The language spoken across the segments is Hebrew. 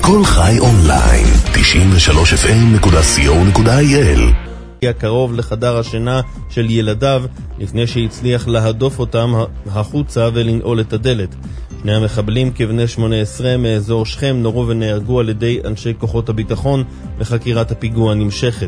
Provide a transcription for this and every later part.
כל חי אונליין, 93fm.co.il. קרוב לחדר השינה של ילדיו לפני שהצליח להדוף אותם החוצה ולנעול את הדלת. שני המחבלים כבני 18 מאזור שכם נורו ונהרגו על ידי אנשי כוחות הביטחון וחקירת הפיגוע נמשכת.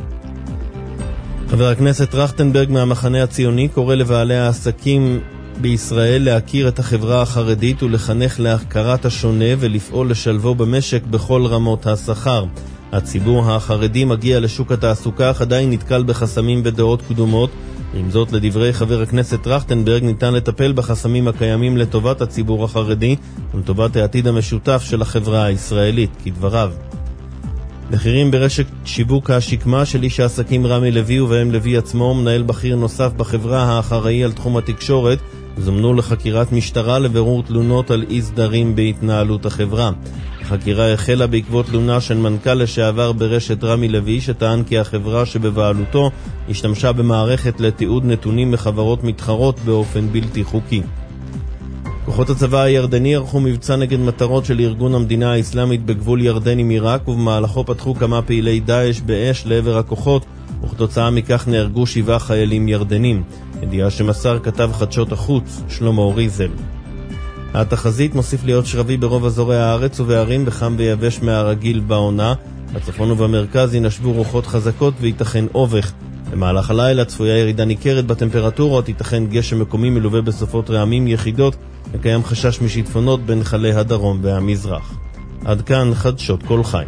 חבר הכנסת טרכטנברג מהמחנה הציוני קורא לבעלי העסקים בישראל להכיר את החברה החרדית ולחנך להכרת השונה ולפעול לשלבו במשק בכל רמות השכר. הציבור החרדי מגיע לשוק התעסוקה אך עדיין נתקל בחסמים ודעות קדומות. עם זאת, לדברי חבר הכנסת טרכטנברג, ניתן לטפל בחסמים הקיימים לטובת הציבור החרדי ולטובת העתיד המשותף של החברה הישראלית, כדבריו. מחירים ברשת שיווק השקמה של איש העסקים רמי לוי ובהם לוי עצמו, מנהל בכיר נוסף בחברה האחראי על תחום התקשורת, זומנו לחקירת משטרה לבירור תלונות על אי סדרים בהתנהלות החברה. החקירה החלה בעקבות תלונה של מנכ"ל לשעבר ברשת רמי לוי שטען כי החברה שבבעלותו השתמשה במערכת לתיעוד נתונים מחברות מתחרות באופן בלתי חוקי. כוחות הצבא הירדני ערכו מבצע נגד מטרות של ארגון המדינה האסלאמית בגבול ירדן עם עיראק, ובמהלכו פתחו כמה פעילי דאעש באש לעבר הכוחות, וכתוצאה מכך נהרגו 7 חיילים ירדנים. ידיעה שמסר כתב חדשות החוץ שלמה ריזל. התחזית מוסיף להיות שרבי ברוב אזורי הארץ ובערים בחם ויבש מהרגיל בעונה. בצפון ובמרכז ינשבו רוחות חזקות וייתכן אובך. במהלך הלילה צפויה ירידה ניכרת בטמפרטורות, ייתכן גשם מקומי מלווה בסופות רעמים יחידות, וקיים חשש משיטפונות בין חלי הדרום והמזרח. עד כאן חדשות כל חי.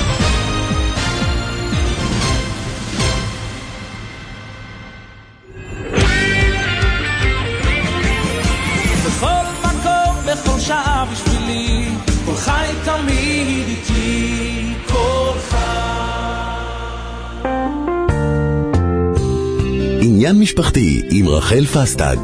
בכל מקום, בכל שעה בשבילי, כל חי תמיד איתי, כל חי. עניין משפחתי עם רחל פסטג.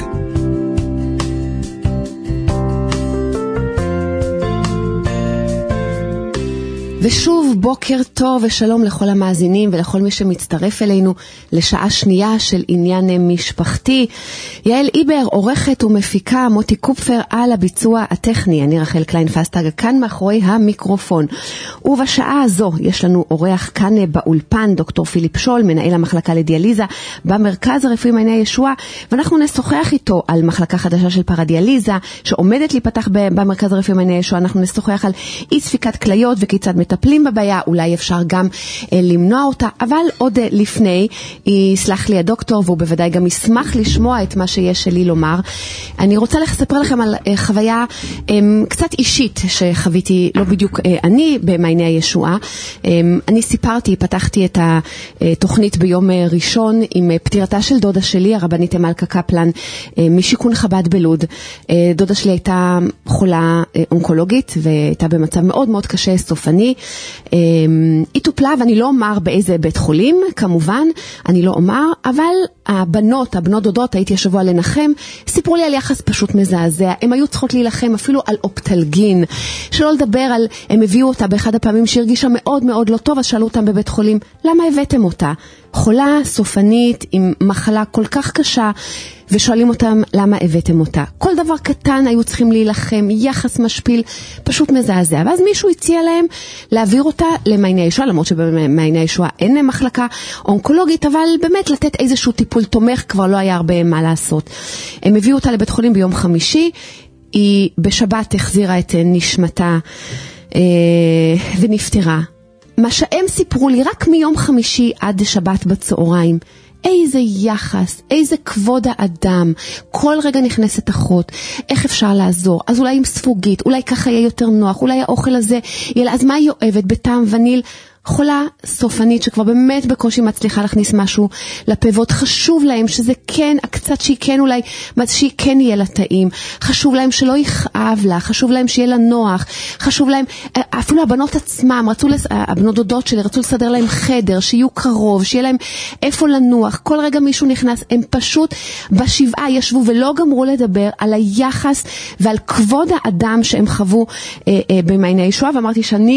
ושוב בוקר טוב ושלום לכל המאזינים ולכל מי שמצטרף אלינו לשעה שנייה של עניין משפחתי. יעל איבר עורכת ומפיקה, מוטי קופפר על הביצוע הטכני, אני רחל קליין פסטג כאן מאחורי המיקרופון. ובשעה הזו יש לנו אורח כאן באולפן, דוקטור פיליפ שול, מנהל המחלקה לדיאליזה במרכז הרפואי מעייני הישועה, ואנחנו נשוחח איתו על מחלקה חדשה של פרדיאליזה שעומדת להיפתח במרכז הרפואי מעייני הישועה. אנחנו נשוחח על אי ספיקת כליות וכיצד מטפלים בבעיה, אולי אפשר גם למנוע אותה, אבל עוד לפני יסלח לי הדוקטור והוא בוודאי גם ישמח לשמוע את מה שיש לי לומר. אני רוצה לספר לכם על חוויה קצת אישית שחוויתי, לא בדיוק אני במעייני הישועה. אני פתחתי את התוכנית ביום ראשון עם פטירתה של דודה שלי, הרבנית מלכה קפלן משיקון חב"ד בלוד. דודה שלי הייתה חולה אונקולוגית והייתה במצב מאוד מאוד קשה, סופני. היא טופלה, ואני לא אומר באיזה בית חולים, כמובן, אני לא אומר, אבל הבנות דודות, הייתי השבוע לנחם, סיפרו לי על יחס פשוט מזעזע. הם היו צריכות להילחם אפילו על אופטלגין, שלא לדבר על, הם הביאו אותה באחד הפעמים שהרגישה מאוד מאוד לא טוב, אז שאלו אותם בבית חולים, למה הבאתם אותה? חולה, סופנית, עם מחלה כל כך קשה, ושואלים אותם למה הבאתם אותה. כל דבר קטן היו צריכים להילחם, יחס משפיל, פשוט מזעזע. ואז מישהו הציע להם להעביר אותה למעייני הישועה, למרות שבמעייני הישועה אין מחלקה אונקולוגית, אבל באמת לתת איזשהו טיפול תומך, כבר לא היה הרבה מה לעשות. הם הביאו אותה לבית חולים ביום חמישי, היא בשבת החזירה את נשמתה ונפטרה. מה שהם סיפרו לי רק מיום חמישי עד שבת בצהריים, איזה יחס, איזה כבוד האדם, כל רגע נכנסת אחות, איך אפשר לעזור, אז אולי עם ספוגית, אולי ככה יהיה יותר נוח, אולי האוכל הזה, אז מה היא אוהבת, בטעם וניל, חולה סופנית שכבר באמת בקושי מצליחה להכניס משהו לפבות. חשוב להם שזה כן, הקצת שהיא כן אולי, שהיא כן יהיה לה טעים, חשוב להם שלא יכאב לה, חשוב להם שיהיה לה נוח, חשוב להם, אפילו הבנות עצמם, הבנות דודות שלי רצו לסדר להם חדר, שיהיו קרוב, שיהיה להם איפה לנוח, כל רגע מישהו נכנס, הם פשוט בשבעה ישבו ולא גמרו לדבר על היחס ועל כבוד האדם שהם חוו במעייני הישועה, ואמרתי שאני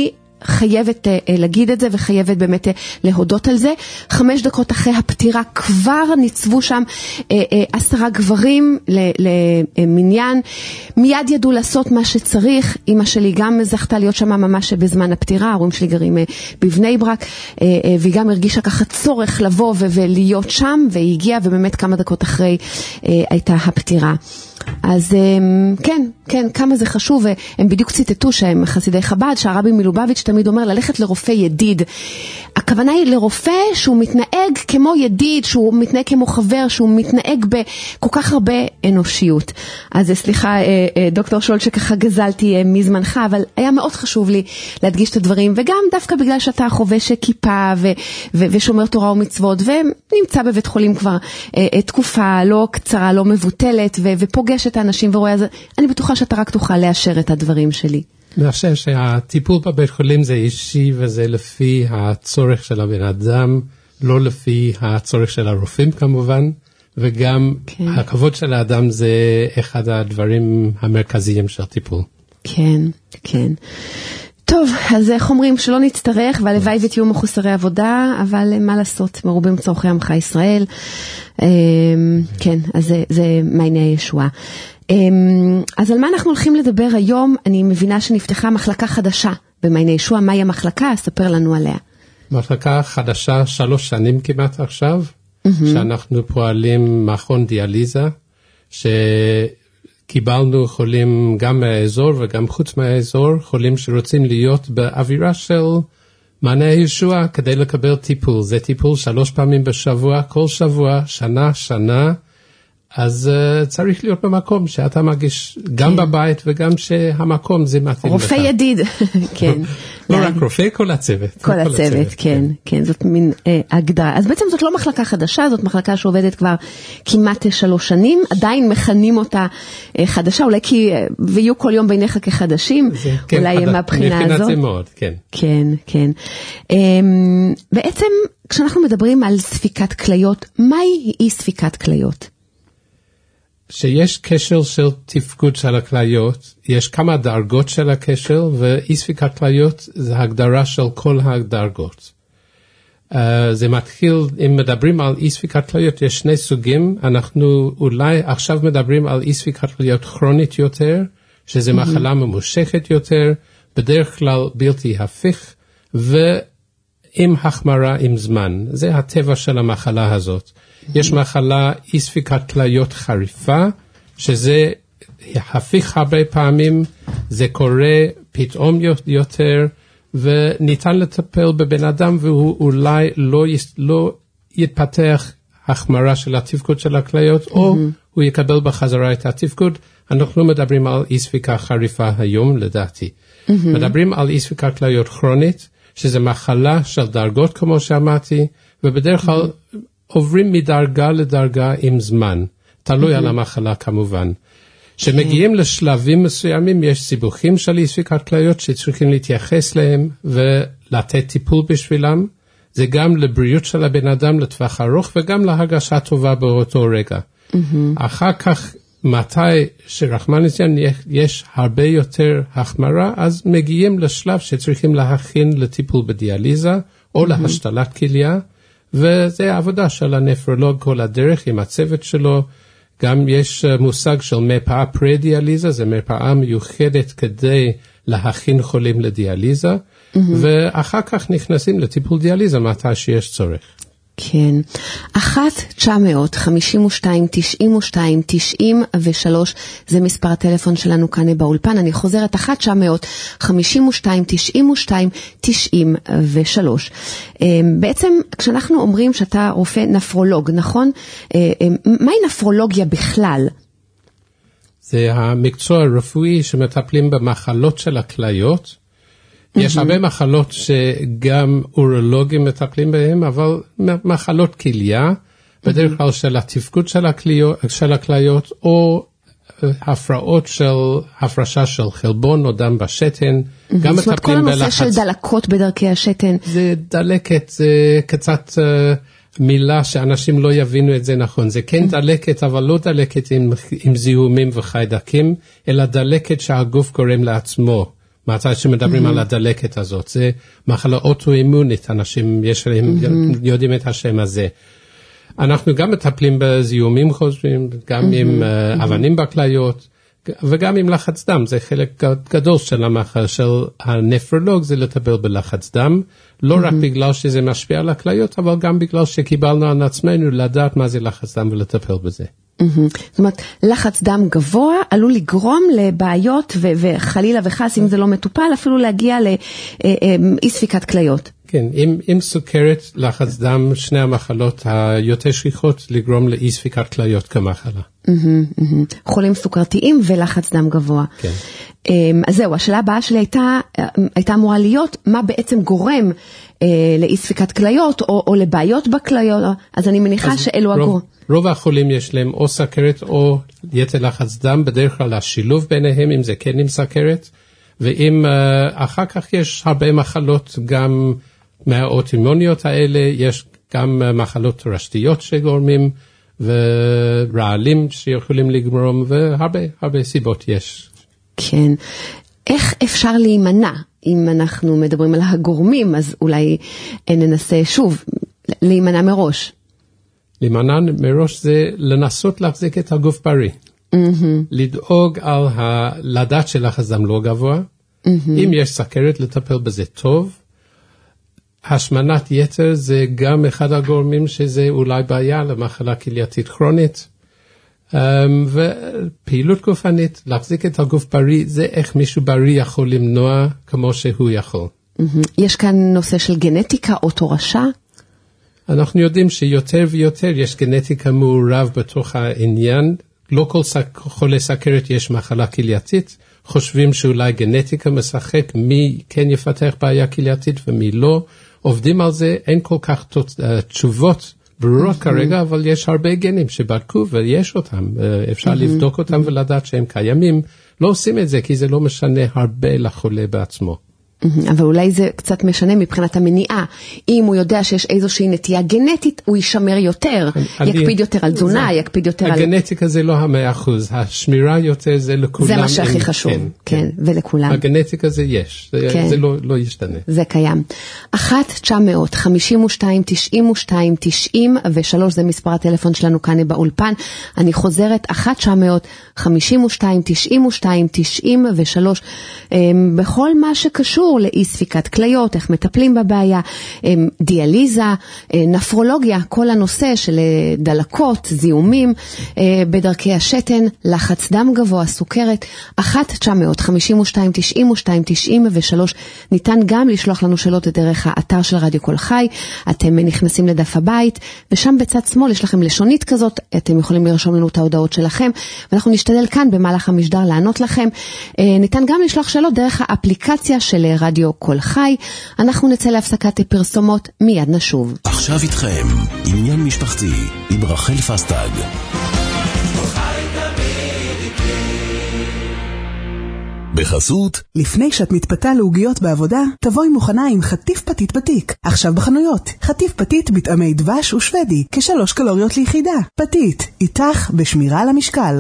חייבת להגיד את זה, וחייבת באמת להודות על זה. 5 דקות אחרי הפטירה כבר ניצבו שם 10 גברים למניין, מיד ידעו לעשות מה שצריך. אמא שלי גם זכתה להיות שם ממש בזמן הפטירה, ההורים שלי גרים בבני ברק, והיא גם הרגישה ככה צורך לבוא ולהיות שם, והיא הגיעה, ובאמת כמה דקות אחרי הייתה הפטירה. אז כן, כמה זה חשוב, הם בדיוק ציטטו שהם חסידי חב"ד, שהרבי מלובביץ' תמיד אומר ללכת לרופא ידיד. הכוונה היא לרופא שהוא מתנהג כמו ידיד, שהוא מתנהג כמו חבר, שהוא מתנהג בכל כך הרבה אנושיות. אז סליחה, דוקטור שול, שככה גזלתי מזמנך, אבל היה מאוד חשוב לי להדגיש את הדברים, וגם דווקא בגלל שאתה חובש כיפה ושומר תורה ומצוות, ונמצא בבית חולים כבר תקופה לא קצרה, לא מבוטלת, ופוגש את האנשים ורואה, אז אני בטוחה שאתה רק תוכל לאשר את הדברים שלי. אני חושב שהטיפול בבית חולים זה אישי, וזה לפי הצורך של הבן אדם, לא לפי הצורך של הרופאים כמובן, וגם הכבוד של האדם זה אחד הדברים המרכזיים של הטיפול. כן. טוב, אז איך אומרים שלא נצטרך, והלוואי ותהיו מחוסרי עבודה, אבל מה לעשות, מרובים צורכי עמך ישראל. כן, אז זה מעייני הישועה. אז על מה אנחנו הולכים לדבר היום? אני מבינה שנפתחה מחלקה חדשה במעייני הישועה. מהי המחלקה? ספר לנו עליה. מחלקה חדשה 3 שנים כמעט עכשיו, שאנחנו פועלים מכון דיאליזה, קיבלנו חולים גם מהאזור וגם חוץ מהאזור, חולים שרוצים להיות באווירה של מעייני הישועה כדי לקבל טיפול. זה טיפול 3 פעמים בשבוע, כל שבוע, שנה, אז צריך להיות במקום שאתה מרגיש גם בבית וגם שהמקום זה מתאים לך. רופא ידיד, כן. לא רק רופא, כל הצוות. כל הצוות, כן, זאת מין הגדרה. אז בעצם זאת לא מחלקה חדשה, זאת מחלקה שעובדת כבר כמעט 3 שנים, עדיין מכנים אותה חדשה, אולי כי, ויהיו כל יום בעיניך כחדשים, אולי מהבחינה הזאת. מבחינת זה מאוד, כן. כן. בעצם, כשאנחנו מדברים על ספיקת כליות, מהי אי ספיקת כליות? שיש קשר של תפקוד של הכליות, יש כמה דרגות של הקשר, ואי ספיקת כליות זה הגדרה של כל הדרגות. זה מתחיל, אם מדברים על אי ספיקת כליות, יש 2 סוגים, אנחנו אולי עכשיו מדברים על אי ספיקת כליות כרונית יותר, שזה מחלה ממושכת יותר, בדרך כלל בלתי הפיך, ועם החמרה עם זמן. זה הטבע של המחלה הזאת. יש מחלה אי ספיקת כליות חריפה, שזה הפיך הרבה פעמים, זה קורה פתאום יותר, וניתן לטפל בבן אדם, והוא אולי לא יתפתח החמרה של התפקוד של הכליות, או הוא יקבל בחזרה את התפקוד. אנחנו מדברים על אי ספיקה חריפה היום, לדעתי. מדברים על אי ספיקת כליות כרונית, שזה מחלה של דרגות, כמו שאמרתי, ובדרך כלל עוברים מדרגה לדרגה עם זמן, תלוי על המחלה כמובן. שמגיעים לשלבים מסוימים, יש סיבוכים של אי ספיקת כליות שצריכים להתייחס להם ולתת טיפול בשבילם. זה גם לבריאות של הבן אדם לטווח ארוך וגם להרגשה טובה באותו רגע. אחר כך, מתי שרחמן ליצלן יש הרבה יותר החמרה, אז מגיעים לשלב שצריכים להכין לטיפול בדיאליזה או להשתלת כליה, וזה העבודה של הנפרולוג כל הדרך עם הצוות שלו. גם יש מושג של מרפאה פרה-דיאליזה, זה מרפאה מיוחדת כדי להכין חולים לדיאליזה, ואחר כך נכנסים לטיפול דיאליזה מתי שיש צורך. כן, 1-900-52-92-93 זה מספר הטלפון שלנו כאן באולפן. אני חוזרת, 1-900-52-92-93. בעצם כשאנחנו אומרים שאתה רופא נפרולוג, נכון? מהי נפרולוגיה בכלל? זה המקצוע הרפואי שמטפלים במחלות של הכליות. יש הרבה מחלות שגם אורולוגים מטפלים בהם, אבל מחלות כליה, בדרך כלל של התפקוד של הכליות, או הפרעות של הפרשה של חלבון או דם בשתן. גם זאת אומרת, כל הנושא של דלקות בדרכי השתן. זה דלקת, זה קצת מילה שאנשים לא יבינו את זה נכון. זה כן דלקת, אבל לא דלקת עם זיהומים וחיידקים, אלא דלקת שהגוף גורם לעצמו. מתי שמדברים על הדלקת הזאת, זה מחלה אוטואימונית, אנשים יודעים את השם הזה. אנחנו גם מטפלים בזיהומים חוזרים, גם עם אבנים בכליות, וגם עם לחץ דם, זה חלק גדול של המחלה של הנפרולוג, זה לטפל בלחץ דם, לא רק בגלל שזה משפיע על הכליות, אבל גם בגלל שקיבלנו על עצמנו לדעת מה זה לחץ דם ולטפל בזה. זאת אומרת, לחץ דם גבוה עלול לגרום לבעיות וחלילה וחס, אם זה לא מטופל, אפילו להגיע לאי ספיקת כליות. כן, עם סוכרת, לחץ דם, שני המחלות היותר שכיחות לגרום לאי ספיקת כליות כמחלה. חולים סוכרתיים ולחץ דם גבוה. כן. אז זהו, השאלה הבאה שלי הייתה אמורה להיות, מה בעצם גורם לאי ספיקת כליות או לבעיות בכליות, אז אני מניחה שאלו הגורם. רוב החולים יש להם או סוכרת או יתר לחץ דם, בדרך כלל השילוב ביניהם, אם זה כן עם סוכרת, ואם אחר כך יש הרבה מחלות גם מהאוטואימוניות האלה, יש גם מחלות תורשתיות שגורמים, ורעלים שיכולים לגרום, והרבה סיבות יש. כן. איך אפשר להימנע? אם אנחנו מדברים על הגורמים, אז אולי ננסה שוב להימנע מראש. להימנע מראש זה לנסות להחזיק את הגוף בריא. לדאוג על לדעת שלחץ דם לא גבוה. אם יש סוכרת, לטפל בזה טוב. השמנת יתר זה גם אחד הגורמים שזה אולי בעיה למחלה כלייתית כרונית. ופעילות גופנית, להחזיק את הגוף בריא, זה איך מישהו בריא יכול למנוע כמו שהוא יכול. יש כאן נושא של גנטיקה או תורשה? אנחנו יודעים שיותר ויותר יש גנטיקה מעורב בתוך העניין. לא כל חולי סוכרת יש מחלה כלייתית. חושבים שאולי גנטיקה משחק מי כן יפתח בעיה כלייתית ומי לא. עובדים על זה, אין כל כך תשובות ברורות כרגע, אבל יש הרבה גנים שבדקו ויש אותם. אפשר לבדוק אותם ולדעת שהם קיימים. לא עושים את זה כי זה לא משנה הרבה לחולה בעצמו. אבל אולי זה קצת משנה מבחינת המניעה. אם הוא יודע שיש איזושהי נטייה גנטית, הוא יישמר יותר, יקפיד יותר על תזונה, יקפיד יותר על... הגנטיקה זה לא 100%, השמירה יותר זה לכולם. זה מה שהכי חשוב, כן, ולכולם. הגנטיקה זה יש, זה לא ישתנה. זה קיים. 1-900-52-92-93 זה מספר הטלפון שלנו כאן באולפן. אני חוזרת, 1-900-52-92-93 בכל מה שקשור לאי ספיקת כליות, איך מטפלים בבעיה, דיאליזה, נפרולוגיה, כל הנושא של דלקות, זיהומים בדרכי השתן, לחץ דם גבוה, סוכרת, 1-900-52-92-93. ניתן גם לשלוח לנו שאלות דרך האתר של רדיו כל חי, אתם נכנסים לדף הבית, ושם בצד שמאל יש לכם לשונית כזאת, אתם יכולים לרשום לנו את ההודעות שלכם, ואנחנו נשתדל כאן במהלך המשדר לענות לכם. ניתן גם לשלוח שאלות דרך האפליקציה של רדיו כל חי. אנחנו נצא להפסקת פרסומות, מיד נשוב. עכשיו איתכם, עניין משפחתי עם רחל פסטג. בחסות, לפני שאת מתפתה לעוגיות בעבודה, תבואי מוכנה עם חטיף פתית בתיק. עכשיו בחנויות, חטיף פתית בטעמי דבש ושוודי, כ3 קלוריות ליחידה. פתית, איתך בשמירה על המשקל.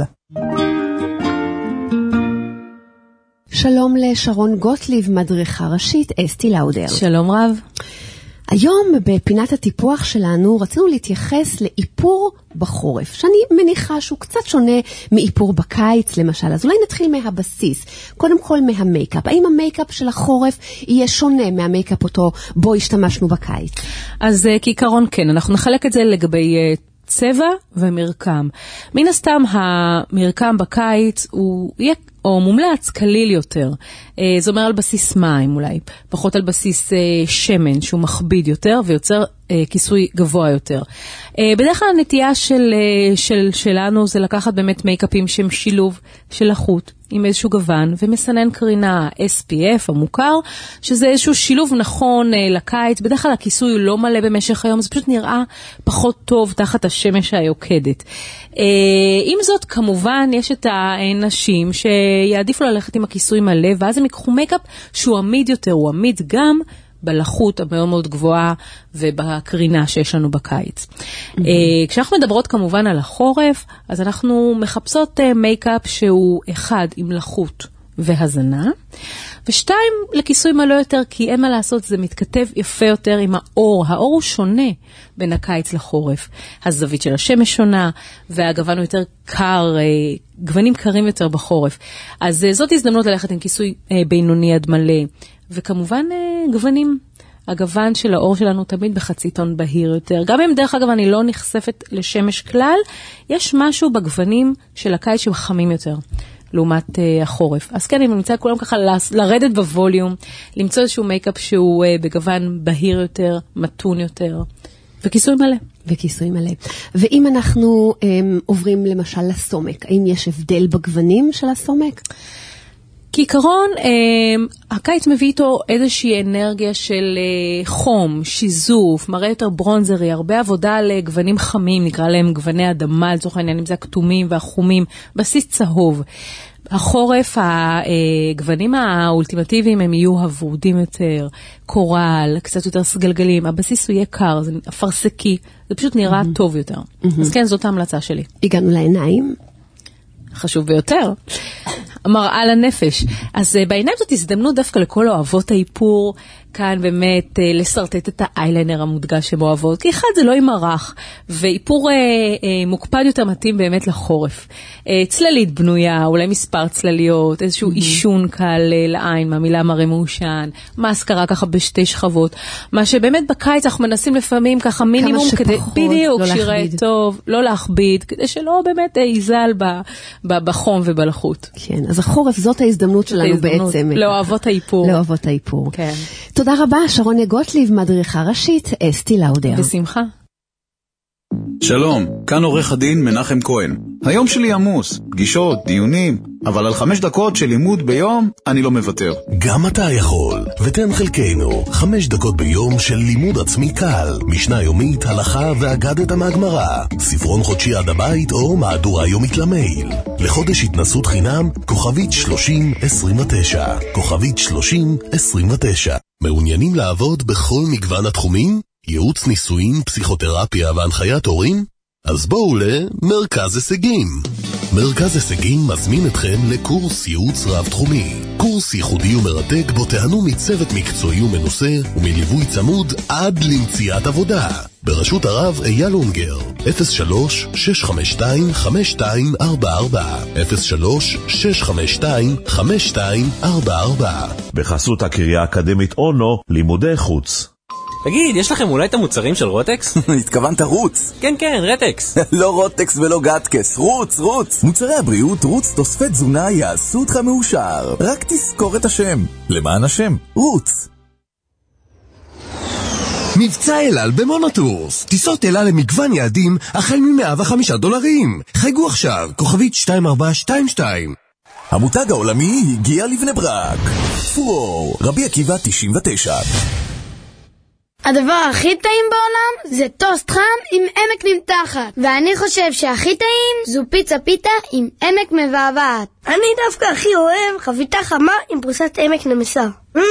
שלום לשרון גוטליב, מדריכה ראשית, אסתי לאודר. שלום רב. היום בפינת הטיפוח שלנו רצינו להתייחס לאיפור בחורף, שאני מניחה שהוא קצת שונה מאיפור בקיץ למשל, אז אולי נתחיל מהבסיס, קודם כל מהמייקאפ. האם המייקאפ של החורף יהיה שונה מהמייקאפ אותו בו השתמשנו בקיץ? אז כעיקרון כן, אנחנו נחלק את זה לגבי צבע ומרקם. מן הסתם המרקם בקיץ הוא יהיה או מומלץ קליל יותר. זה אומר על בסיס מים אולי, פחות על בסיס שמן שהוא מכביד יותר ויוצר כיסוי גבוה יותר. בדרך כלל הנטייה שלנו זה לקחת באמת מייקאפים שהם שילוב של החוט עם איזשהו גוון ומסנן קרינה SPF המוכר, שזה איזשהו שילוב נכון לקיץ. בדרך כלל הכיסוי הוא לא מלא במשך היום, זה פשוט נראה פחות טוב תחת השמש היוקדת. עם זאת, כמובן, יש את האנשים שיעדיפו ללכת עם הכיסוי מלא, ואז הם יקחו מייקאפ שהוא עמיד יותר, הוא עמיד גם בלחות המאוד מאוד גבוהה ובקרינה שיש לנו בקיץ. כשאנחנו מדברות כמובן על החורף, אז אנחנו מחפשות מייקאפ שהוא אחד עם לחות והזנה. ושתיים, לכיסוי מלא יותר, כי אין מה לעשות, זה מתכתב יפה יותר עם האור. האור הוא שונה בין הקיץ לחורף. הזווית של השמש שונה, והגוון הוא יותר קר, גוונים קרים יותר בחורף. אז זאת הזדמנות ללכת עם כיסוי בינוני עד מלא. וכמובן גוונים. הגוון של האור שלנו תמיד בחצי טון בהיר יותר. גם אם דרך אגב אני לא נחשפת לשמש כלל, יש משהו בגוונים של הקיץ שחמים יותר. לעומת החורף. אז כן, אני ממליצה כולם ככה לרדת בווליום, למצוא איזשהו מייקאפ שהוא בגוון בהיר יותר, מתון יותר, וכיסוי מלא. וכיסוי מלא. ואם אנחנו עוברים למשל לסומק, האם יש הבדל בגוונים של הסומק? כעיקרון, הקיץ מביא איתו איזושהי אנרגיה של חום, שיזוף, מראה יותר ברונזרי, הרבה עבודה על גוונים חמים, נקרא להם גווני אדמה, לצורך העניין, אם זה הכתומים והחומים, בסיס צהוב. החורף, הגוונים האולטימטיביים הם יהיו הוורודים יותר, קורל, קצת יותר סגלגלים, הבסיס הוא יהיה קר, זה אפרסקי, זה פשוט נראה טוב יותר. אז כן, זאת ההמלצה שלי. הגענו לעיניים. חשוב ביותר. מראה לנפש. אז בעיניים זאת הזדמנות דווקא לכל אוהבות האיפור, כאן באמת לסרטט את האיילנר המודגש שהם אוהבות, כי אחד זה לא ימרח, ואיפור מוקפד יותר מתאים באמת לחורף. צללית בנויה, אולי מספר צלליות, איזשהו אישון קל לעין, מהמילה מראה מעושן, מאסקרה ככה בשתי שכבות, מה שבאמת בקיץ אנחנו מנסים לפעמים ככה מינימום, כדי בדיוק שיראה טוב, לא להכביד, כדי שלא באמת ייזל בחום ובלחות. כן, אז החורף זאת ההזדמנות שלנו בעצם. לאוהבות האיפור. לאוהבות האיפור. כן. תודה רבה, שרוניה גוטליב, מדריכה ראשית, אסתי לאודר. בשמחה. שלום, כאן עורך הדין מנחם כהן. היום שלי עמוס, פגישות, דיונים, אבל על 5 דקות של לימוד ביום אני לא מוותר. גם אתה יכול, ותן חלקנו 5 דקות ביום של לימוד עצמי קל, משנה יומית, הלכה ואגדת מהגמרא, ספרון חודשי עד הבית או מהדורה יומית למייל. לחודש התנסות חינם, כוכבית 3029, כוכבית 3029. מעוניינים לעבוד בכל מגוון התחומים? ייעוץ ניסויים, פסיכותרפיה והנחיית הורים? אז בואו למרכז הישגים. מרכז הישגים מזמין אתכם לקורס ייעוץ רב-תחומי. קורס ייחודי ומרתק בו תהנו מצוות מקצועי ומנוסה ומליווי צמוד עד למציאת עבודה. בראשות הרב אייל אונגר, 03-652-5244, 03-652-5244. בחסות הקריה האקדמית אונו, לימודי חוץ. תגיד, יש לכם אולי את המוצרים של רוטקס? התכוונת רוץ. כן, כן, רטקס. לא רוטקס ולא גטקס, רוץ, רוץ. מוצרי הבריאות רוץ תוספי תזונה יעשו אותך מאושר. רק תזכור את השם. למען השם, רוץ. מבצע אל-על במונוטורס. טיסות אל-על למגוון יעדים החל $105. חייגו עכשיו, כוכבית 2422. המותג העולמי הגיע לבני ברק. פורור, רבי עקיבא 99. הדבר הכי טעים בעולם זה טוסט חם עם עמק נמתחת, ואני חושב שהכי טעים זו פיצה פיתה עם עמק מבעבעת. אני דווקא הכי אוהב חביתה חמה עם פרוסת עמק נמסה.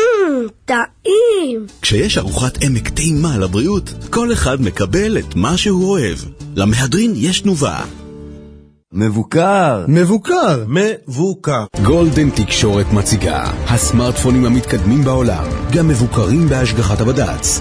טעים. כשיש ארוחת עמק טעימה לבריאות, כל אחד מקבל את מה שהוא אוהב. למהדרין יש תנובה. מבוקר. גולדן תקשורת מציגה הסמארטפונים המתקדמים בעולם, גם מבוקרים בהשגחת הבד"ץ.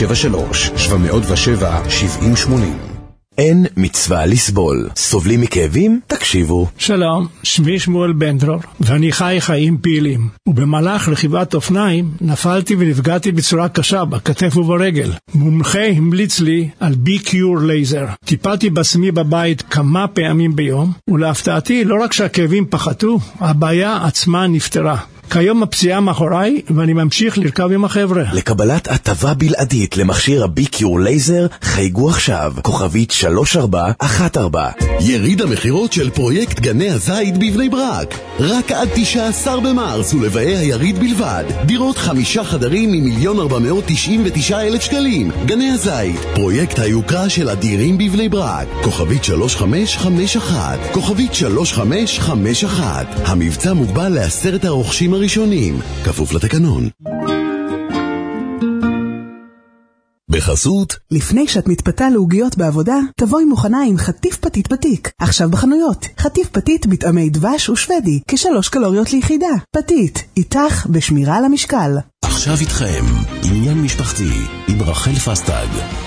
073-707-7080. אין מצווה לסבול. סובלים מכאבים? תקשיבו. שלום, שמי שמואל בנדרור, ואני חי חיים פעילים. ובמהלך רכיבת אופניים נפלתי ונפגעתי בצורה קשה בכתף וברגל. מומחה המליץ לי על BCure לייזר. טיפלתי בעצמי בבית כמה פעמים ביום, ולהפתעתי לא רק שהכאבים פחתו, הבעיה עצמה נפתרה. כיום הפציעה מאחוריי, ואני ממשיך לרכב עם החבר'ה. לקבלת הטבה בלעדית למכשיר הבי-קיור לייזר, חייגו עכשיו, כוכבית 3414. יריד המחירות של פרויקט גני הזית בבני ברק. רק עד 19 במרס ולבאי היריד בלבד. דירות 5 חדרים מ1,499,000 שקלים. גני הזית, פרויקט היוקרה של אדירים בבני ברק. כוכבית 3551. כוכבית 3551. המבצע מוגבל ל10 הרוכשים הראשונים, כפוף לתקנון. בחסות, לפני שאת מתפתה לעוגיות בעבודה, תבואי מוכנה עם חטיף פתית בתיק. עכשיו בחנויות, חטיף פתית בטעמי דבש ושוודי, כ3 קלוריות ליחידה. פתית, איתך בשמירה על המשקל. עכשיו איתכם, עניין משפחתי עם רחל פסטג.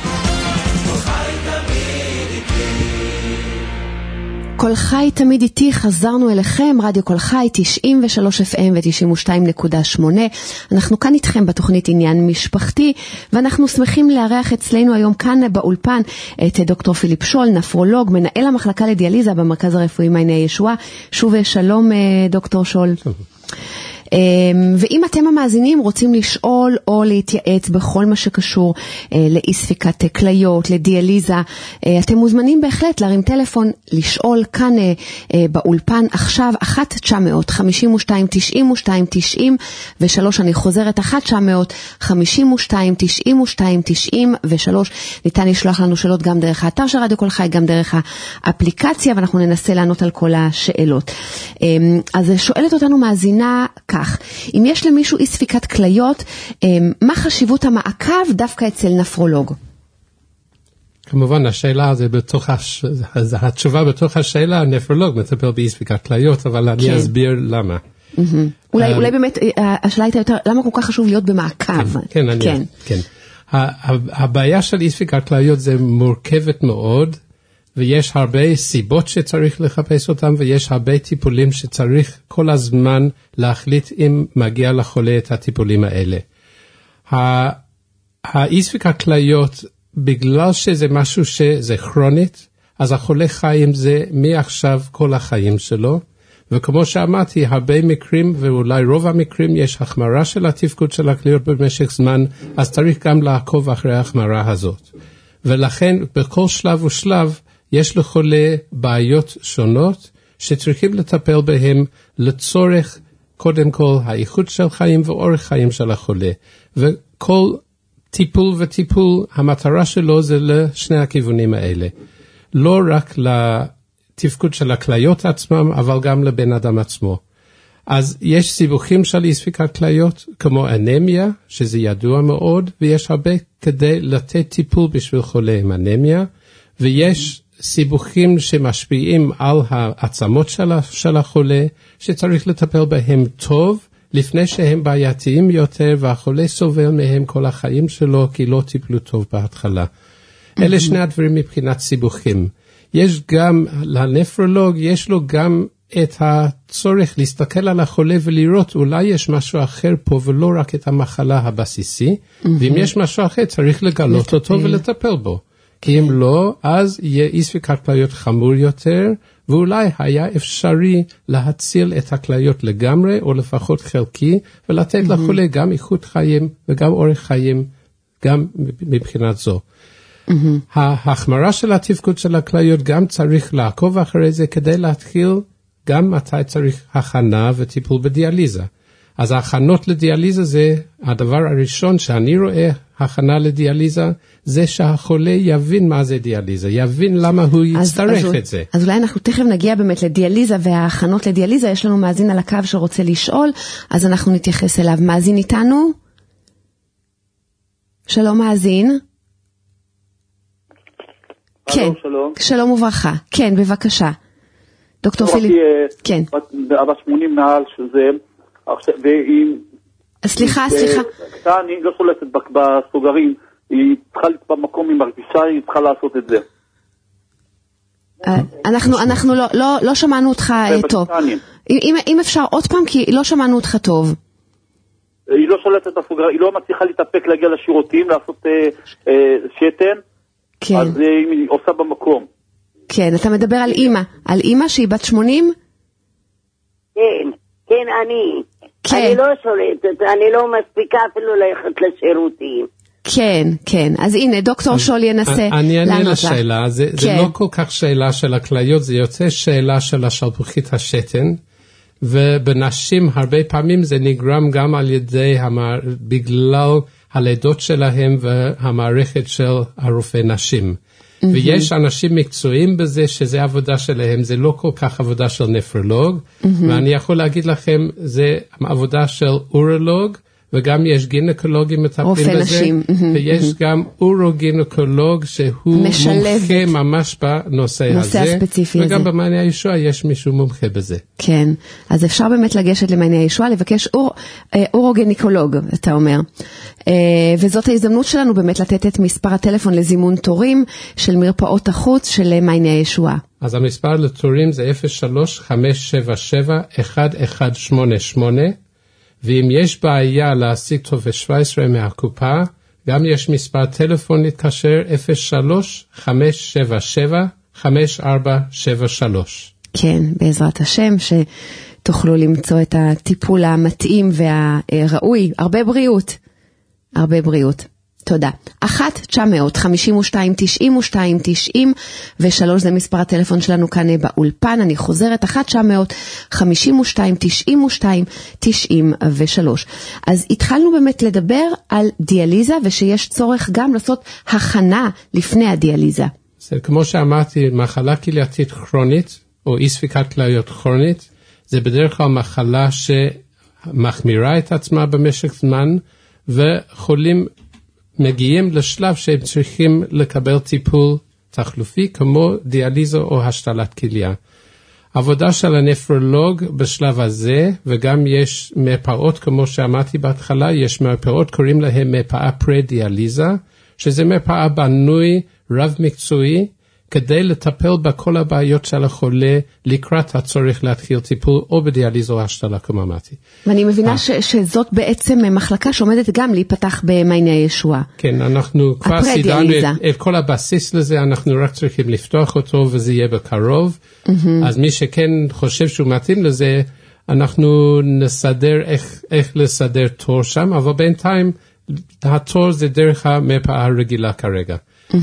כל חי תמיד איתי, חזרנו אליכם, רדיו כל חי, 93 FM ו-92.8. אנחנו כאן איתכם בתוכנית עניין משפחתי, ואנחנו שמחים לארח אצלנו היום כאן באולפן את דוקטור פיליפ שול, נפרולוג, מנהל המחלקה לדיאליזה במרכז הרפואי מעייני הישועה. שוב שלום דוקטור שול. ואם אתם המאזינים רוצים לשאול או להתייעץ בכל מה שקשור לאי ספיקת כליות, לדיאליזה, אתם מוזמנים בהחלט להרים טלפון, לשאול כאן באולפן עכשיו 1-900-52-92-93, אני חוזרת 1-900-52-92-93, ניתן לשלוח לנו שאלות גם דרך האתר של רדיו כל חי, גם דרך האפליקציה, ואנחנו ננסה לענות על כל השאלות. אז שואלת אותנו מאזינה כך, אם יש למישהו אי ספיקת כליות, מה חשיבות המעקב דווקא אצל נפרולוג? כמובן, השאלה זה התשובה בתוך השאלה, הנפרולוג מטפל באי ספיקת כליות, אבל אני אסביר למה. אולי באמת, השאלה הייתה יותר, למה כל כך חשוב להיות במעקב? כן. הבעיה של אי ספיקת כליות זה מורכבת מאוד, ויש הרבה סיבות שצריך לחפש אותם, ויש הרבה טיפולים שצריך כל הזמן להחליט אם מגיע לחולה את הטיפולים האלה. האי ספיקת כליות, בגלל שזה משהו שזה כרונית, אז החולה חי עם זה מעכשיו כל החיים שלו, וכמו שאמרתי, הרבה מקרים, ואולי רוב המקרים, יש החמרה של התפקוד של הכליות במשך זמן, אז צריך גם לעקוב אחרי ההחמרה הזאת. ולכן, בכל שלב ושלב, יש לחולה בעיות שונות שצריכים לטפל בהם לצורך קודם כל האיכות של חיים ואורך חיים של החולה. וכל טיפול וטיפול, המטרה שלו זה לשני הכיוונים האלה. לא רק לתפקוד של הכליות עצמם, אבל גם לבן אדם עצמו. אז יש סיבוכים של אי ספיקת כליות, כמו אנמיה, שזה ידוע מאוד, ויש הרבה כדי לתת טיפול בשביל חולה עם אנמיה, ויש סיבוכים שמשפיעים על העצמות של החולה, שצריך לטפל בהם טוב, לפני שהם בעייתיים יותר, והחולה סובל מהם כל החיים שלו, כי לא טיפלו טוב בהתחלה. אלה שני הדברים מבחינת סיבוכים. יש גם, לנפרולוג, יש לו גם את הצורך להסתכל על החולה ולראות, אולי יש משהו אחר פה, ולא רק את המחלה הבסיסי, ואם יש משהו אחר, צריך לגלות אותו ולטפל בו. כי אם לא, אז יהיה אי ספיקת כליות חמור יותר, ואולי היה אפשרי להציל את הכליות לגמרי, או לפחות חלקי, ולתת לחולה גם איכות חיים וגם אורך חיים, גם מבחינת זו. ההחמרה של התפקוד של הכליות גם צריך לעקוב אחרי זה, כדי להתחיל גם מתי צריך הכנה וטיפול בדיאליזה. אז ההכנות לדיאליזה זה הדבר הראשון שאני רואה, הכנה לדיאליזה, זה שהחולה יבין מה זה דיאליזה, יבין למה הוא יצטרך את זה. אז אולי אנחנו תכף נגיע באמת לדיאליזה וההכנות לדיאליזה, יש לנו מאזין על הקו שרוצה לשאול, אז אנחנו נתייחס אליו. מאזין איתנו? שלום מאזין. כן, שלום וברכה. כן, בבקשה. דוקטור פיליפ. כן. אבא 80 מעל שזה, ואם... סליחה. אני לא שולטת בסוגרים, היא צריכה במקום, היא מרגישה, היא צריכה לעשות את זה. אנחנו לא שמענו אותך טוב. אם אפשר עוד פעם, כי לא שמענו אותך טוב. היא לא שולטת בסוגרים, היא לא מצליחה להתאפק להגיע לשירותים, לעשות שתן, אז היא עושה במקום. כן, אתה מדבר על אמא. על אמא שהיא בת 80? כן, אני לא שולטת, אני לא מספיקה אפילו ללכת לשירותים. כן. אז הנה, דוקטור שול ינסה לענות לה. אני אענה לשאלה, זה לא כל כך שאלה של הכליות, זה יוצא שאלה של השלפוחית השתן, ובנשים הרבה פעמים זה נגרם גם על ידי, בגלל הלידות שלהם והמערכת של הרופא נשים. ויש אנשים מקצועיים בזה שזה עבודה שלהם, זה לא כל כך עבודה של נפרולוג, ואני יכול להגיד לכם, זה עבודה של אורולוג, וגם יש גינקולוגים מטפלים בזה, ויש גם אורוגינקולוג שהוא מומחה ממש בנושא הזה, הספציפי הזה. וגם במעייני הישועה יש מישהו מומחה בזה. כן, אז אפשר באמת לגשת למעייני הישועה, לבקש אורוגינקולוג, אתה אומר. וזאת ההזדמנות שלנו באמת לתת את מספר הטלפון לזימון תורים של מרפאות החוץ של מעייני הישועה. אז המספר לתורים זה 03-577-1188, ואם יש בעיה להשיג טופס 17 מהקופה, גם יש מספר טלפון להתקשר 03-577-5473. כן, בעזרת השם, שתוכלו למצוא את הטיפול המתאים והראוי. הרבה בריאות. הרבה בריאות. תודה. 1-900-52-92-90 ו3 זה מספר הטלפון שלנו כאן באולפן. אני חוזרת, 1-900-52-92-93. אז התחלנו באמת לדבר על דיאליזה, ושיש צורך גם לעשות הכנה לפני הדיאליזה. זה כמו שאמרתי, מחלה כלייתית כרונית, או אי ספיקת כליות כרונית, זה בדרך כלל מחלה שמחמירה את עצמה במשך זמן, וחולים מגיעים לשלב שהם צריכים לקבל טיפול תחלופי, כמו דיאליזה או השתלת כליה. עבודה של הנפרולוג בשלב הזה, וגם יש מרפאות, כמו שאמרתי בהתחלה, יש מרפאות, קוראים להם מרפאה פרה-דיאליזה, שזה מרפאה בנוי רב מקצועי, כדי לטפל בכל הבעיות של החולה לקראת הצורך להתחיל טיפול או בדיאליזה או השתלה, כמו אמרתי. ואני מבינה שזאת בעצם מחלקה שעומדת גם להיפתח במעייני הישועה. כן, אנחנו כבר סידרנו את כל הבסיס לזה, אנחנו רק צריכים לפתוח אותו וזה יהיה בקרוב. אז מי שכן חושב שהוא מתאים לזה, אנחנו נסדר איך לסדר תור שם, אבל בינתיים התור זה דרך המרפאה הרגילה כרגע.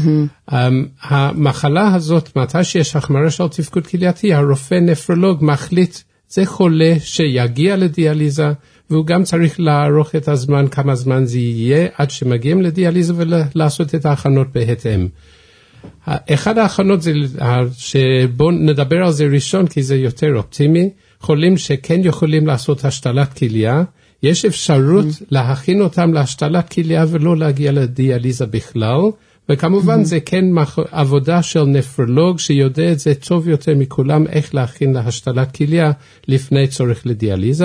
המחלה הזאת, מתי שיש החמרה של תפקוד כלייתי, הרופא נפרולוג מחליט, זה חולה שיגיע לדיאליזה, והוא גם צריך לערוך את הזמן, כמה זמן זה יהיה, עד שמגיעים לדיאליזה ולעשות את ההכנות בהתאם. אחד ההכנות זה, שבואו נדבר על זה ראשון, כי זה יותר אופטימי, חולים שכן יכולים לעשות השתלת כליה, יש אפשרות להכין אותם להשתלת כליה ולא להגיע לדיאליזה בכלל, וכמובן זה כן עבודה של נפרולוג שיודע את זה טוב יותר מכולם, איך להכין להשתלת כליה לפני צורך לדיאליזה,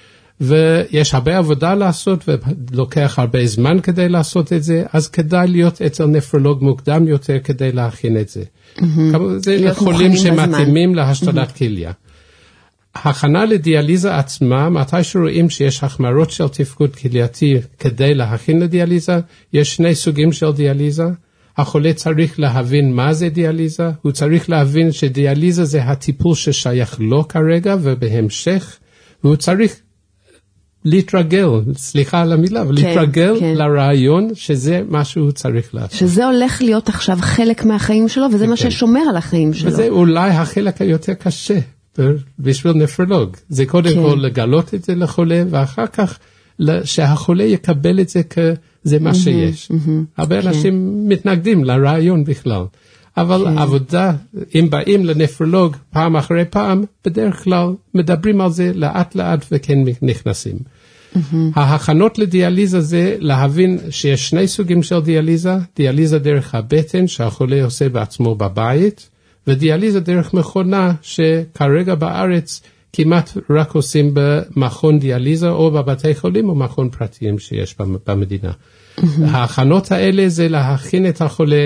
ויש הרבה עבודה לעשות ולוקח הרבה זמן כדי לעשות את זה, אז כדאי להיות אצל נפרולוג מוקדם יותר כדי להכין את זה. זה לחולים שמתאימים להשתלת כליה. הכנה לדיאליזה עצמה, מתי שרואים שיש החמרות של תפקוד כלייתי כדי להכין לדיאליזה, יש שני סוגים של דיאליזה. החולה צריך להבין מה זה דיאליזה, הוא צריך להבין שדיאליזה זה הטיפול ששייך לו כרגע ובהמשך, והוא צריך להתרגל, סליחה על המילה, אבל להתרגל לרעיון שזה מה שהוא צריך לעשות. שזה הולך להיות עכשיו חלק מהחיים שלו, וזה מה ששומר על החיים שלו. וזה אולי החלק היותר קשה. בשביל נפרולוג. זה קודם כל לגלות את זה לחולה, ואחר כך שהחולה יקבל את זה כזה מה שיש. הרבה אנשים מתנגדים לרעיון בכלל. אבל עבודה, אם באים לנפרולוג פעם אחרי פעם, בדרך כלל מדברים על זה לאט לאט וכן נכנסים. ההכנות לדיאליזה זה להבין שיש שני סוגים של דיאליזה, דיאליזה דרך הבטן שהחולה עושה בעצמו בבית, ודיאליזה דרך מכונה שכרגע בארץ כמעט רק עושים במכון דיאליזה או בבתי חולים או מכון פרטיים שיש במדינה. ההכנות האלה זה להכין את החולה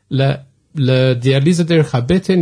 לדיאליזה דרך הבטן,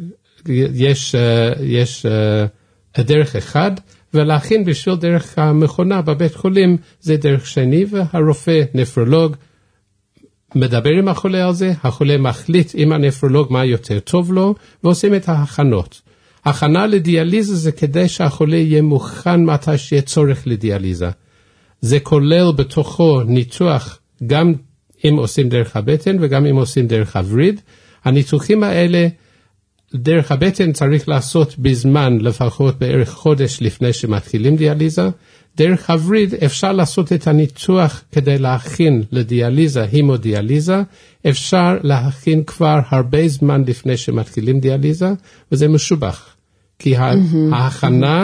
יש דרך אחד, ולהכין בשביל דרך המכונה בבית חולים זה דרך שני, והרופא נפרולוג מדבר עם החולה על זה, החולה מחליט עם הנפרולוג מה יותר טוב לו, ועושים את ההכנות. הכנה לדיאליזה זה כדי שהחולה יהיה מוכן מתי שיהיה צורך לדיאליזה. זה כולל בתוכו ניתוח גם אם עושים דרך הבטן וגם אם עושים דרך הווריד. הניתוחים האלה דרך הבטן צריך לעשות בזמן לפחות בערך חודש לפני שמתחילים דיאליזה. דרך הווריד אפשר לעשות את הניתוח כדי להכין לדיאליזה, הימודיאליזה, אפשר להכין כבר הרבה זמן לפני שמתחילים דיאליזה, וזה משובח. כי ההכנה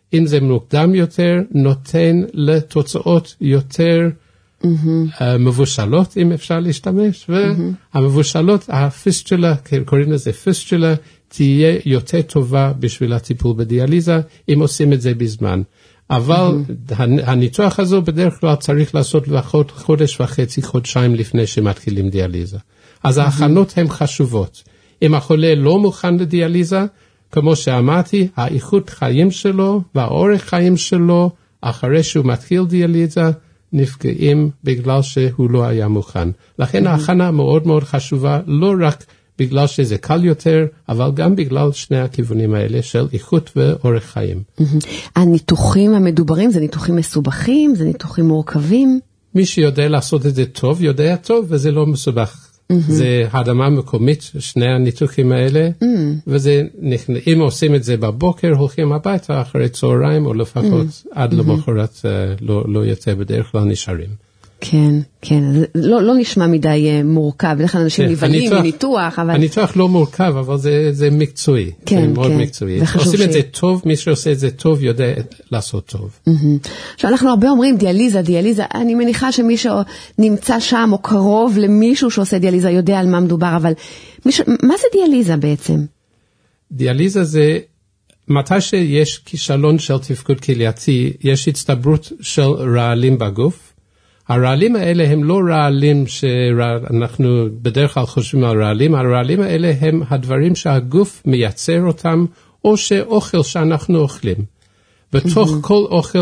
אם זה מוקדם יותר, נותן לתוצאות יותר מבושלות, אם אפשר להשתמש, והמבושלות, הפיסטולה, קוראים לזה פיסטולה, תהיה יותר טובה בשביל הטיפול בדיאליזה, אם עושים את זה בזמן. אבל הניתוח הזו בדרך כלל צריך לעשות לפחות חודש וחצי, חודשיים לפני שמתחילים דיאליזה. אז ההכנות הן חשובות. אם החולה לא מוכן לדיאליזה, כמו שאמרתי, האיכות חיים שלו והאורך חיים שלו, אחרי שהוא מתחיל דיאליזה, נפגעים בגלל שהוא לא היה מוכן. לכן ההכנה מאוד מאוד חשובה, לא רק בגלל שזה קל יותר, אבל גם בגלל שני הכיוונים האלה של איכות ואורך חיים. הניתוחים המדוברים זה ניתוחים מסובכים, זה ניתוחים מורכבים? מי שיודע לעשות את זה טוב, יודע טוב, וזה לא מסובך. זה הרדמה מקומית, שני הניתוחים האלה, וזה, אם עושים את זה בבוקר, הולכים הביתה אחרי צהריים, או לפחות עד למחרת לא יוצא, בדרך כלל נשארים. כן, כן, לא נשמע מדי מורכב, בדרך כלל אנשים נבלים מניתוח, אבל... הניתוח לא מורכב, אבל זה מקצועי, זה מאוד מקצועי. עושים את זה טוב, מי שעושה את זה טוב יודע לעשות טוב. עכשיו אנחנו הרבה אומרים דיאליזה, אני מניחה שמי שנמצא שם או קרוב למישהו שעושה דיאליזה יודע על מה מדובר, אבל מה זה דיאליזה בעצם? דיאליזה זה... מתי שיש כישלון של תפקוד כלייתי, יש הצטברות של רעלים בגוף, הרעלים האלה הם לא רעלים שאנחנו בדרך כלל חושבים על רעלים, הרעלים האלה הם הדברים שהגוף מייצר אותם, או שאוכל שאנחנו אוכלים. בתוך כל אוכל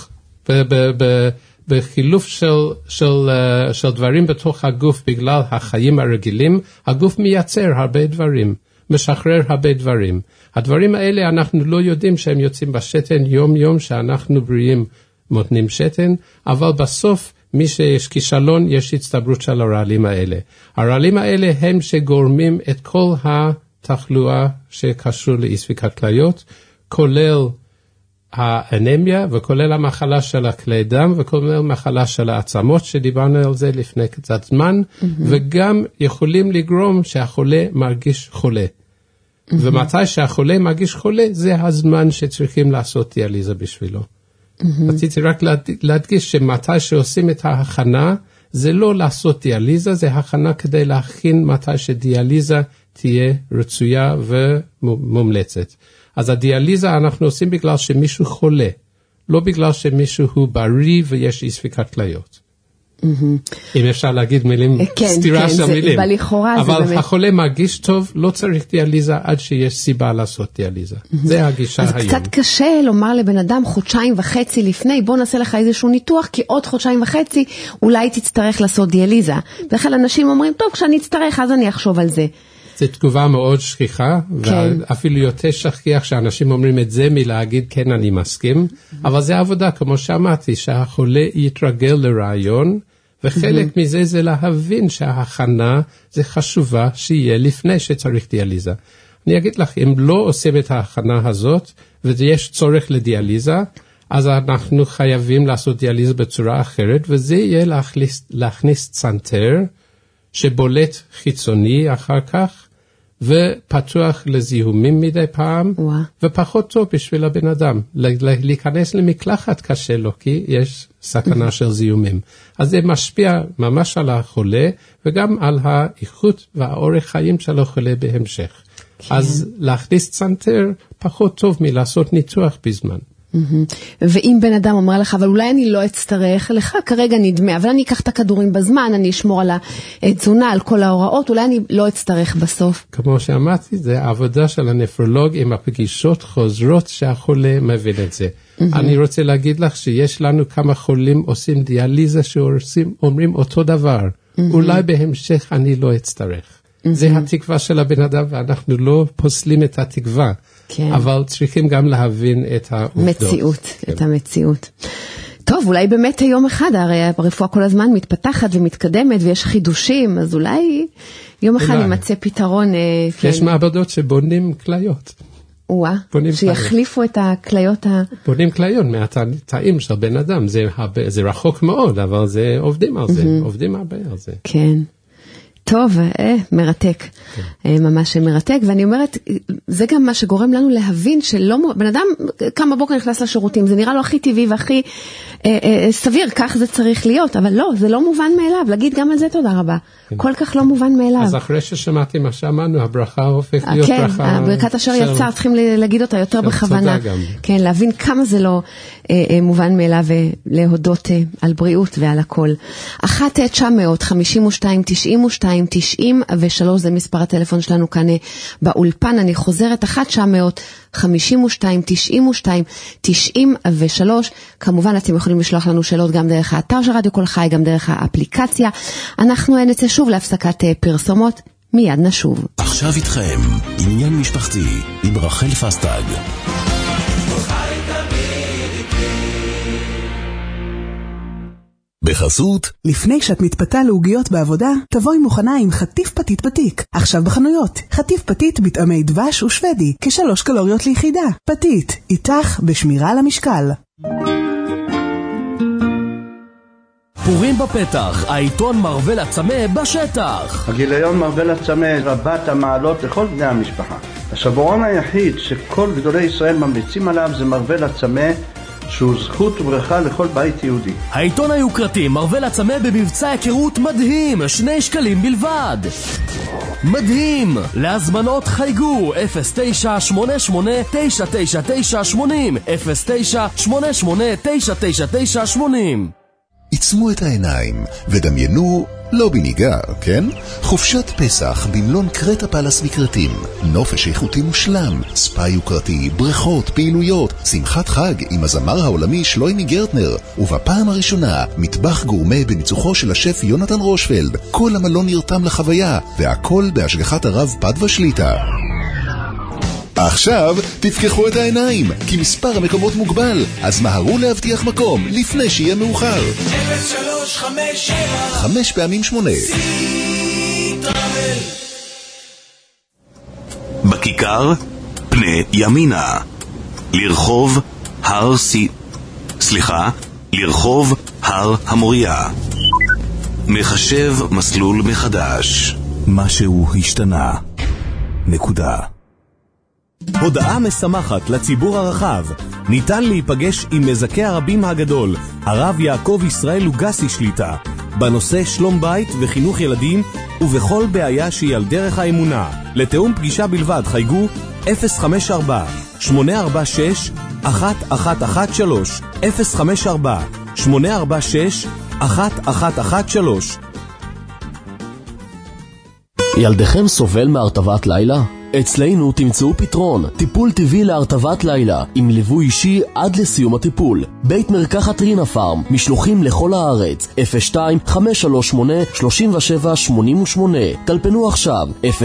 בחילוף של דברים בתוך הגוף בגלל החיים הרגילים, הגוף מייצר הרבה דברים, משחרר הרבה דברים. הדברים האלה אנחנו לא יודעים שהם יוצאים בשתן יום יום שאנחנו בריאים מותנים שתן, אבל בסוף מי שיש כישלון, יש הצטברות של הרעלים האלה. הרעלים האלה הם שגורמים את כל התחלואה שקשור לאי ספיקת כליות, כולל האנמיה וכולל המחלה של הכלי דם וכולל מחלה של העצמות שדיברנו על זה לפני קצת זמן, וגם יכולים לגרום שהחולה מרגיש חולה. ומתי שהחולה מרגיש חולה, זה הזמן שצריכים לעשות דיאליזה בשבילו. רציתי רק להדגיש שמתי שעושים את ההכנה, זה לא לעשות דיאליזה, זה הכנה כדי להכין מתי שדיאליזה תהיה רצויה ומומלצת. אז הדיאליזה אנחנו עושים בגלל שמישהו חולה, לא בגלל שמישהו הוא בריא ויש אי ספיקת כליות. אם אפשר להגיד מילים, סתירה של מילים. אבל החולה מרגיש טוב, לא צריך דיאליזה עד שיש סיבה לעשות דיאליזה. זה הגישה היום. אז קצת קשה לומר לבן אדם חודשיים וחצי לפני, בוא נעשה לך איזשהו ניתוח, כי עוד חודשיים וחצי אולי תצטרך לעשות דיאליזה. וכן אנשים אומרים, טוב, כשאני אצטרך אז אני אחשוב על זה. זו תגובה מאוד שכיחה, ואפילו יותר שכיח שאנשים אומרים את זה מלהגיד כן אני מסכים, אבל זה עבודה כמו שאמרתי, שהחולה יתרגל לרעיון, וחלק מזה זה להבין שההכנה זה חשובה שיהיה לפני שצריך דיאליזה. אני אגיד לך, אם לא עושים את ההכנה הזאת, ויש צורך לדיאליזה, אז אנחנו חייבים לעשות דיאליזה בצורה אחרת, וזה יהיה להכניס צנתר, שבולט חיצוני אחר כך, ופתוח לזיהומים מדי פעם, ופחות טוב בשביל הבן אדם. להיכנס למקלחת קשה לו, כי יש סכנה של זיהומים. אז זה משפיע ממש על החולה, וגם על האיכות והאורך חיים של החולה בהמשך. אז להכניס צנתר פחות טוב מלעשות ניתוח בזמן. ואם בן אדם אומר לך, אבל אולי אני לא אצטרך, לך כרגע נדמה, אבל אני אקח את הכדורים בזמן, אני אשמור על התזונה, על כל ההוראות, אולי אני לא אצטרך בסוף. כמו שאמרתי, זה העבודה של הנפרולוג עם הפגישות חוזרות שהחולה מבין את זה. אני רוצה להגיד לך שיש לנו כמה חולים עושים דיאליזה שאומרים אותו דבר. אולי בהמשך אני לא אצטרך. זה התקווה של הבן אדם, ואנחנו לא פוסלים את התקווה. כן. אבל צריכים גם להבין את העובדות. מציאות, כן. את המציאות. טוב, אולי באמת יום אחד, הרי הרפואה כל הזמן מתפתחת ומתקדמת ויש חידושים, אז אולי יום אחד יימצא פתרון. יש כן. מעבדות שבונים כליות. שיחליפו את הכליות בונים כליות מהתאים של בן אדם, זה רחוק מאוד, אבל זה עובדים על זה, עובדים הרבה על זה. כן. טוב, מרתק, ממש מרתק, ואני אומרת, זה גם מה שגורם לנו להבין שלא, בן אדם קם בבוקר נכנס לשירותים, זה נראה לו הכי טבעי והכי סביר, כך זה צריך להיות, אבל לא, זה לא מובן מאליו, להגיד גם על זה תודה רבה, כל כך לא מובן מאליו. אז אחרי ששמעתי מה שאמרנו, הברכה הופך להיות ברכה. כן, ברכת אשר יצא, צריכים להגיד אותה יותר בכוונה, כן, להבין כמה זה לא מובן מאליו, ולהודות על בריאות ועל הכל. 1-900-52-92-93 זה מספר הטלפון שלנו כאן באולפן, אני חוזרת 1-900-52-92-93, כמובן אתם יכולים לשלוח לנו שאלות גם דרך האתר של רדיו כל חי, גם דרך האפליקציה. אנחנו נצא שוב להפסקת פרסומות, מיד נשוב. עכשיו איתכם, עניין משפחתי עם רחל פסטג. בחסות, לפני שאת מתפתה לעוגיות בעבודה, תבואי מוכנה עם חטיף פתית בתיק. עכשיו בחנויות, חטיף פתית בטעמי דבש ושוודי, כ3 קלוריות ליחידה. פתית, איתך בשמירה על המשקל. פורים בפתח, העיתון מרוול הצמא בשטח. הגיליון מרוול הצמא רבת המעלות לכל בני המשפחה. השבועון היחיד שכל גדולי ישראל ממליצים עליו זה מרוול הצמא, שהוא זכות וברכה לכל בית יהודי. העיתון היוקרתי מרוול הצמא במבצע היכרות מדהים, 2 שקלים בלבד. מדהים! להזמנות חייגו 0988-999-80 0988-999-80. עצמו את העיניים ודמיינו לא בניגר, כן? חופשת פסח במלון קרטה פלס מקרטים. נופש איכותי מושלם, ספא יוקרתי, בריכות, פעילויות, שמחת חג עם הזמר העולמי שלוימי גרטנר, ובפעם הראשונה מטבח גורמה בניצוחו של השף יונתן רושפלד. כל המלון נרתם לחוויה, והכל בהשגחת הרב פדווה שליטה. עכשיו תפקחו את העיניים, כי מספר המקומות מוגבל, אז מהרו להבטיח מקום לפני שיהיה מאוחר. 0357 5 פעמים 8. בכיכר, פנה ימינה. לרחוב לרחוב הר המוריה. מחשב מסלול מחדש. משהו השתנה. נקודה. הודעה משמחת לציבור הרחב. ניתן להיפגש עם מזכה הרבים הגדול, הרב יעקב ישראל לוגסי שליטה, בנושא שלום בית וחינוך ילדים ובכל בעיה שהיא על דרך האמונה. לתאום פגישה בלבד חייגו 054-846-1113 054-846-1113. ילדכם סובל מהרטבת לילה? אצלנו תמצאו פתרון, טיפול טבעי להרטבת לילה, עם ליווי אישי עד לסיום הטיפול. בית מרקחת רינה פארם, משלוחים לכל הארץ, 02-538-3788. טלפנו עכשיו,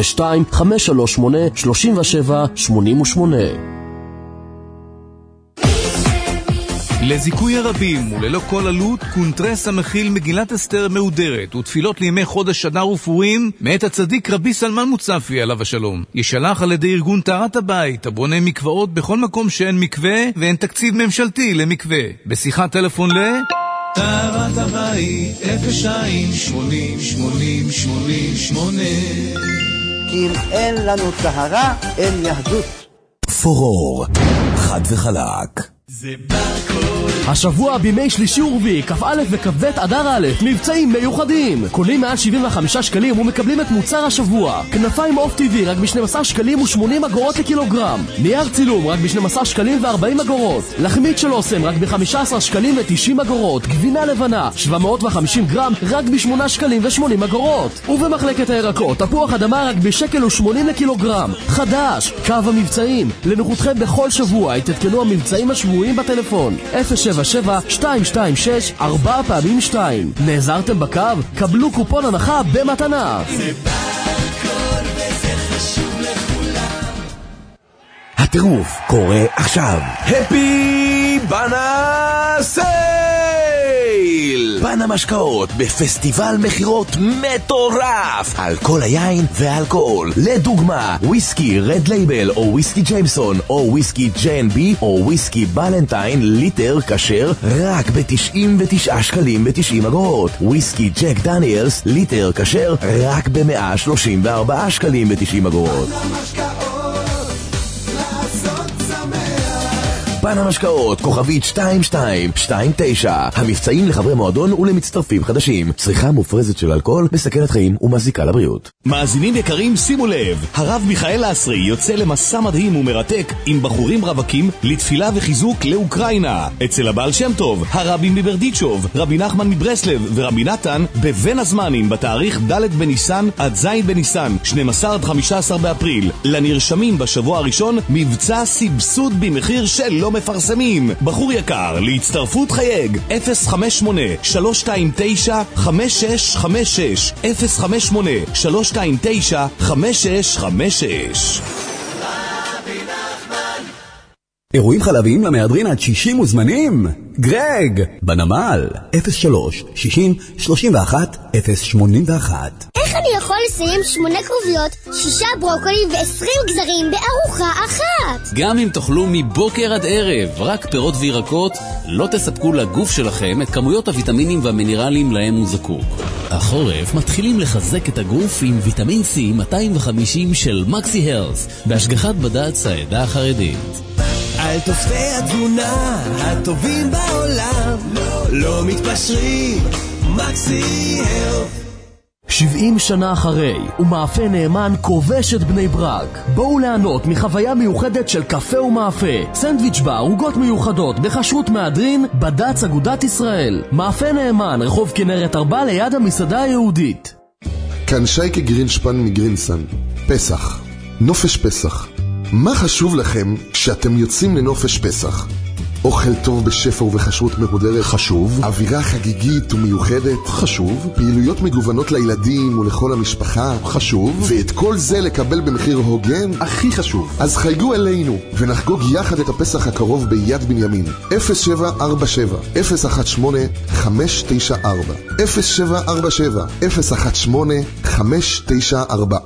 02-538-3788. לזיכוי הרבים וללא כל עלות, קונטרס המכיל מגילת אסתר מהודרת ותפילות לימי חודש אדר ופורים מאת הצדיק רבי סלמן מוצפי עליו השלום. ישלח על ידי ארגון טהרת הבית הבונה מקוואות בכל מקום שאין מקווה ואין תקציב ממשלתי למקווה. בשיחת טלפון טהרת הבית 02-80-80-88. כי אם אין לנו טהרה אין יהדות. פורור חד וחלק. זה בכל השבוע בימי שלישי ורביעי, כ"א וכ"ב אדר א', מבצעים מיוחדים. קונים מעל 75 שקלים ומקבלים את מוצר השבוע. כנפיים עוף טבעי רק ב12 שקלים ו80 אגורות לקילוגרם. נייר צילום רק ב12 שקלים ו40 אגורות. לחמית של אוסם רק ב15 שקלים ו90 אגורות. גבינה לבנה 750 גרם רק ב8 שקלים ו80 אגורות. ובמחלקת הירקות, תפוח אדמה רק ב1.80 לקילוגרם. חדש, קו המבצעים. לנוחותכם בכל שבוע יתעדכנו המבצעים השבועיים בטלפון 077-226-4x2. נעזרתם בקו? קבלו קופון הנחה במתנה. זה בכל וזה חשוב לכולם. הטירוף קורה עכשיו. הפי בנה סייל. בן המשקאות בפסטיבל מחירות מטורף על כל היין והאלכוהול. לדוגמה, וויסקי רד לייבל או וויסקי ג'יימסון או וויסקי J&B או וויסקי בלנטיין ליטר כשר רק ב-99 שקלים ב-90 אגורות. וויסקי ג'ק דניאלס ליטר כשר רק ב-134 שקלים ב-90 אגורות. בן המשקאות, כוכבית 2229. המבצעים לחברי מועדון ולמצטרפים חדשים. צריכה מופרזת של אלכוהול מסכנת חיים ומזיקה לבריאות. מאזינים יקרים, שימו לב, הרב מיכאל אסרי יוצא למסע מדהים ומרתק עם בחורים רווקים לתפילה וחיזוק לאוקראינה. אצל הבעל שם טוב, הרבי מברדיצ'וב, רבי נחמן מברסלב ורבי נתן בבין הזמנים בתאריך ד' בניסן עד ז' בניסן, 12 עד 15 באפריל. לנרשמים בשבוע הראשון מבצע סבסוד במחיר של לא מפרסמים. בחור יקר, להצטרפות חייג 058-329-5656 058-329-5656. אירועים חלביים למהדרין עד 60 מוזמנים. גרג בנמל 03-60-31-081. איך אני יכול לסיים 8 כרוביות, 6 ברוקולי ו20 גזרים בארוחה אחת? גם אם תאכלו מבוקר עד ערב רק פירות וירקות, לא תספקו לגוף שלכם את כמויות הוויטמינים והמינרלים להם הוא זקוק. החורף מתחילים לחזק את הגוף עם ויטמין C 250 של מקסי הרס בהשגחת בד"ץ העדה החרדית. על תופסי התזונה הטובים בעולם, לא מתפשרים, מקסי הרס. 70 שנה אחרי, ומאפה נאמן כובש את בני ברק. בואו ליהנות מחוויה מיוחדת של קפה ומאפה. סנדוויץ' בר, עוגות מיוחדות בכשרות מהדרין, בד"ץ אגודת ישראל. מאפה נאמן, רחוב כנרת 4 ליד המסעדה היהודית. כאן שייקה גרינשפן מגרינסן. פסח, נופש פסח. מה חשוב לכם כשאתם יוצאים לנופש פסח? אוכל טוב בשפע ובכשרות מהודרת? חשוב. אווירה חגיגית ומיוחדת? חשוב. פעילויות מגוונות לילדים ולכל המשפחה? חשוב. ואת כל זה לקבל במחיר הוגן? הכי חשוב. אז חייגו אלינו ונחגוג יחד את הפסח הקרוב ביד בנימין. 0747 018 594 0747 018 594.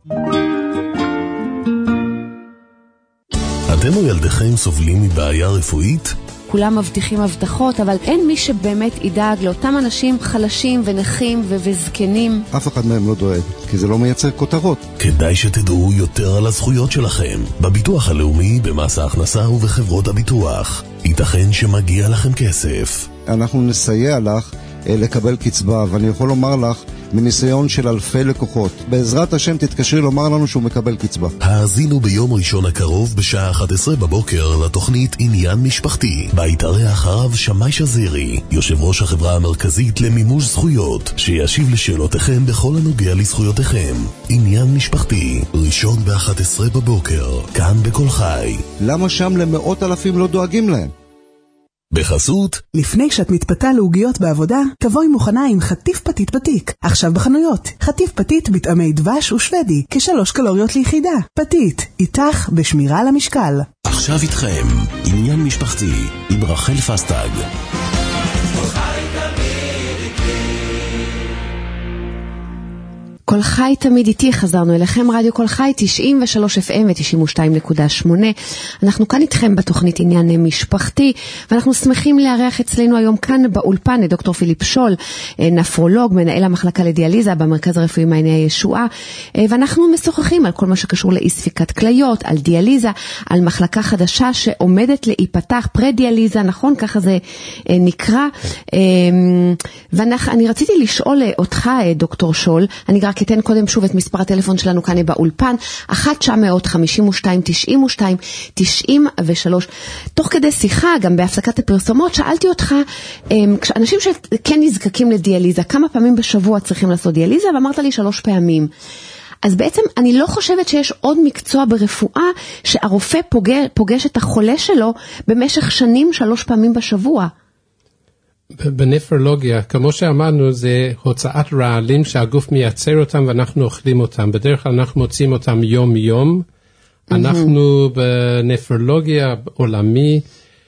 אתם או ילדיכם סובלים מבעיה רפואית? כולם מבטיחים הבטחות, אבל אין מי שבאמת ידאג לאותם אנשים חלשים ונכים וזקנים. אף אחד מהם לא דואג, כי זה לא מייצר כותרות. כדאי שתדעו יותר על הזכויות שלכם, בביטוח הלאומי, במס ההכנסה ובחברות הביטוח. ייתכן שמגיע לכם כסף. אנחנו נסייע לך לקבל קצבה, ואני יכול לומר לך, מניסיון של אלפי לקוחות, בעזרת השם תתקשרי לומר לנו שהוא מקבל קצבה. האזינו ביום ראשון הקרוב בשעה 11 בבוקר לתוכנית עניין משפחתי, בה יתארח הרב שמאי שזירי, יושב ראש החברה המרכזית למימוש זכויות, שישיב לשאלותיכם בכל הנוגע לזכויותיכם. עניין משפחתי, ראשון ב-11 בבוקר, כאן בכל חי. למה שם למאות אלפים לא דואגים להם? בחסות, לפני שאת מתפתה לעוגיות בעבודה, תבואי מוכנה עם חטיף פתית בתיק. עכשיו בחנויות, חטיף פתית בטעמי דבש ושוודי, כ3 קלוריות ליחידה. פתית, איתך בשמירה על המשקל. עכשיו איתכם, עניין משפחתי, עם רחל פסטג. כל חי תמיד איתי, חזרנו אליכם, רדיו כל חי 93 FM ו-92.8. אנחנו כאן איתכם בתוכנית עניין משפחתי, ואנחנו שמחים לארח אצלנו היום כאן באולפן את דוקטור פיליפ שול, נפרולוג, מנהל המחלקה לדיאליזה במרכז הרפואי מעייני הישועה, ואנחנו משוחחים על כל מה שקשור לאי ספיקת כליות, על דיאליזה, על מחלקה חדשה שעומדת להיפתח, פרה-דיאליזה, נכון? ככה זה נקרא. ואני רציתי לשאול אותך, דוקטור שול, אני רק אתן קודם שוב את מספר הטלפון שלנו כאן באולפן, 1-952-92-92-93. תוך כדי שיחה, גם בהפסקת הפרסומות, שאלתי אותך, אנשים שכן נזקקים לדיאליזה, כמה פעמים בשבוע צריכים לעשות דיאליזה? ואמרת לי 3 פעמים. אז בעצם אני לא חושבת שיש עוד מקצוע ברפואה שהרופא פוגש את החולה שלו במשך שנים 3 פעמים בשבוע. בנפרולוגיה, כמו שאמרנו, זה הוצאת רעלים שהגוף מייצר אותם ואנחנו אוכלים אותם. בדרך כלל אנחנו מוצאים אותם יום-יום. אנחנו בנפרולוגיה עולמי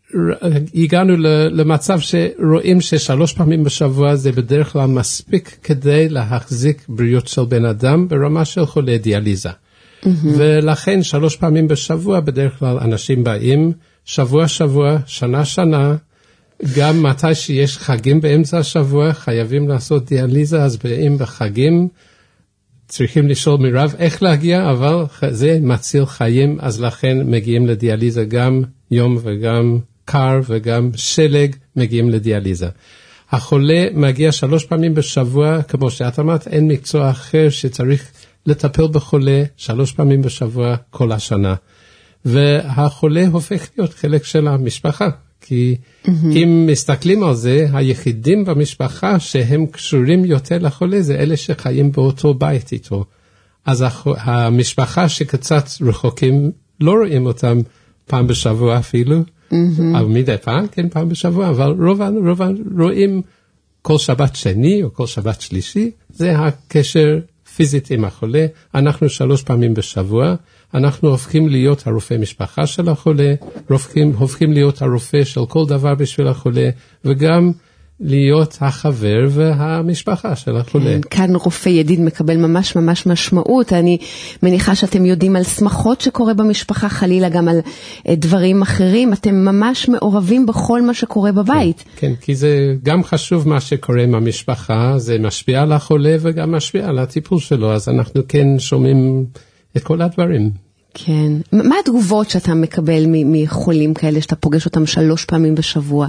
הגענו למצב שרואים ש3 פעמים בשבוע זה בדרך כלל מספיק כדי להחזיק בריאות של בן אדם ברמה של חולה דיאליזה. ולכן 3 פעמים בשבוע בדרך כלל אנשים באים שבוע, שנה, גם מתי שיש חגים באמצע השבוע חייבים לעשות דיאליזה, אז באים בחגים, צריכים לשאול מרב איך להגיע, אבל זה מציל חיים, אז לכן מגיעים לדיאליזה גם יום וגם קר וגם שלג מגיעים לדיאליזה. החולה מגיע 3 פעמים בשבוע, כמו שאת אמרת, אין מקצוע אחר שצריך לטפל בחולה 3 פעמים בשבוע כל השנה. והחולה הופך להיות חלק של המשפחה, כי אם מסתכלים על זה, היחידים במשפחה שהם קשורים יותר לחולה, זה אלה שחיים באותו בית איתו. אז המשפחה שקצת רחוקים, לא רואים אותם פעם בשבוע אפילו, אבל מדי פעם, כן פעם בשבוע, אבל רוב רואים כל שבת שני או כל שבת שלישי, זה הקשר פיזית עם החולה. אנחנו 3 פעמים בשבוע, אנחנו הופכים להיות הרופא משפחה של החולה, הופכים להיות הרופא של כל דבר בשביל החולה, וגם להיות החבר והמשפחה של החולה. כאן רופא ידיד מקבל ממש משמעות. אני מניחה שאתם יודעים על שמחות שקורה במשפחה, חלילה גם על דברים אחרים. אתם ממש מעורבים בכל מה שקורה בבית. כן, כי זה גם חשוב מה שקורה עם המשפחה, זה משפיע על החולה וגם משפיע על הטיפול שלו, אז אנחנו כן שומעים את כל הדברים. כן. מה התגובות שאתה מקבל מחולים כאלה, שאתה פוגש אותם 3 פעמים בשבוע?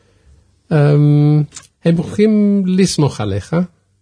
הם הולכים לסמוך עליך,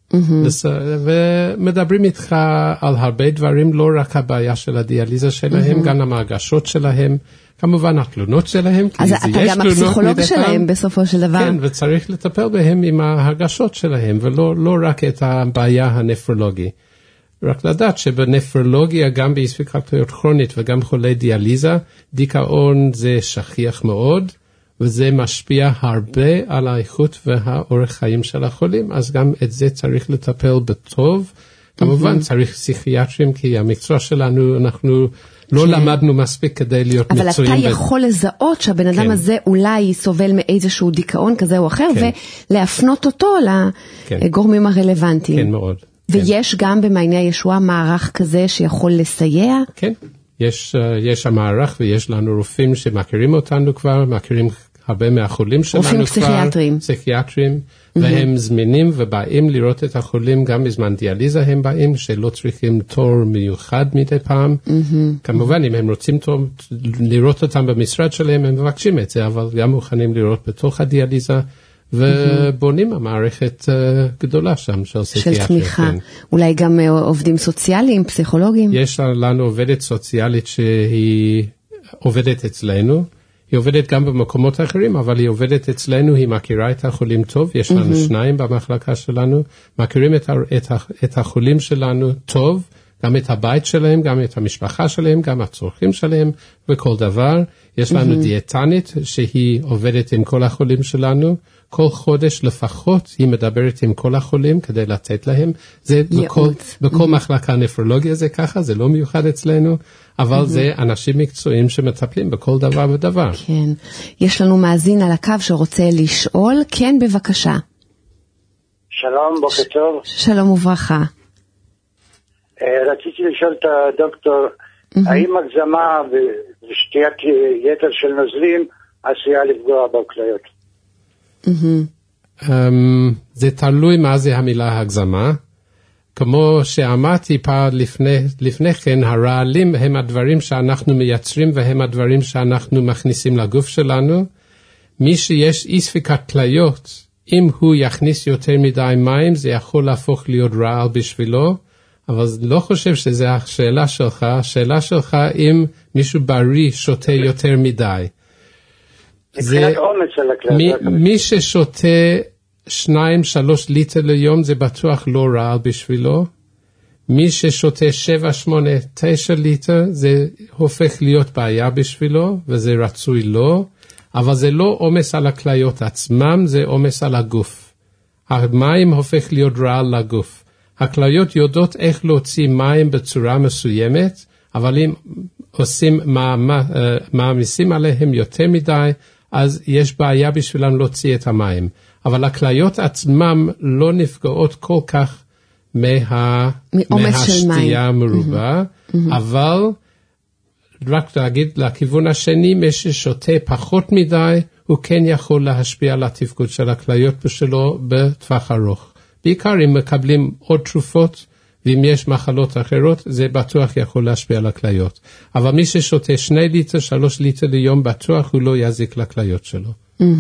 ומדברים איתך על הרבה דברים, לא רק הבעיה של הדיאליזה שלהם, גם המרגשות שלהם, כמובן התלונות שלהם. אז אתה גם הפסיכולוג שלהם בסופו של דבר. כן, וצריך לטפל בהם עם ההרגשות שלהם, ולא רק את הבעיה הנפרולוגית. רק לדעת שבנפרולוגיה, גם באי ספיקת כליות כרונית וגם חולי דיאליזה, דיכאון זה שכיח מאוד, וזה משפיע הרבה על האיכות והאורך חיים של החולים, אז גם את זה צריך לטפל בטוב. כמובן צריך פסיכיאטרים, כי המקצוע שלנו, אנחנו לא למדנו מספיק כדי להיות מצויים. אבל אתה יכול לזהות שהבן אדם הזה אולי סובל מאיזשהו דיכאון כזה או אחר, ולהפנות אותו לגורמים הרלוונטיים. כן, מאוד. ויש גם במעייני הישועה מערך כזה שיכול לסייע? כן, יש המערך, ויש לנו רופאים שמכירים אותנו כבר, מכירים הרבה מהחולים שלנו כבר. רופאים פסיכיאטרים, והם זמינים ובאים לראות את החולים, גם בזמן דיאליזה הם באים, שלא צריכים תור מיוחד מדי פעם. כמובן, אם הם רוצים לראות אותם במשרד שלהם, הם מבקשים את זה, אבל גם מוכנים לראות בתוך הדיאליזה, ובונים המערכת גדולה שם של פסיכיאטרים. של תמיכה. אולי גם עובדים סוציאליים, פסיכולוגים? יש לנו עובדת סוציאלית שהיא עובדת אצלנו, היא עובדת גם במקומות אחרים, אבל היא עובדת אצלנו, היא מכירה את החולים טוב, יש לנו 2 במחלקה שלנו, מכירים את החולים שלנו טוב, גם את הבית שלהם, גם את המשפחה שלהם, גם הצורכים שלהם, וכל דבר. יש לנו דיאטנית שהיא עובדת עם כל החולים שלנו, כל חודש לפחות היא מדברת עם כל החולים כדי לתת להם. זה בכל מחלקה נפרולוגיה זה ככה, זה לא מיוחד אצלנו, אבל זה אנשים מקצועיים שמטפלים בכל דבר ודבר. כן. יש לנו מאזין על הקו שרוצה לשאול. כן, בבקשה. שלום, בוקר טוב. שלום וברכה. רציתי לשאול את הדוקטור, האם הגזמה ושתיית יתר של נוזלים עשויה לפגוע בכליות? זה תלוי מה זה המילה הגזמה. כמו שאמרתי פעם לפני כן, הרעלים הם הדברים שאנחנו מייצרים והם הדברים שאנחנו מכניסים לגוף שלנו. מי שיש אי ספיקת כליות, אם הוא יכניס יותר מדי מים, זה יכול להפוך להיות רעל בשבילו. אבל לא חושב שזה השאלה שלך. השאלה שלך אם מישהו בריא שותה יותר מדי. מי ששותה 2-3 ליטר ליום זה בטוח לא רעל בשבילו. מי ששותה 7, 8, 9 ליטר זה הופך להיות בעיה בשבילו, וזה רצוי לא. אבל זה לא עומס על הכליות עצמם, זה עומס על הגוף. המים הופך להיות רעל לגוף. הכליות יודעות איך להוציא מים בצורה מסוימת, אבל אם עושים מעמיסים עליהם יותר מדי, אז יש בעיה בשבילם להוציא את המים. אבל הכליות עצמם לא נפגעות כל כך מהשתייה המרובה, אבל רק להגיד לכיוון השני, מי ששותה פחות מדי, הוא כן יכול להשפיע על התפקוד של הכליות שלו בטווח ארוך. בעיקר אם מקבלים עוד תרופות, ואם יש מחלות אחרות, זה בטוח יכול להשפיע על הכליות. אבל מי ששותה 2 ליטר, 3 ליטר ליום, בטוח הוא לא יזיק לכליות שלו.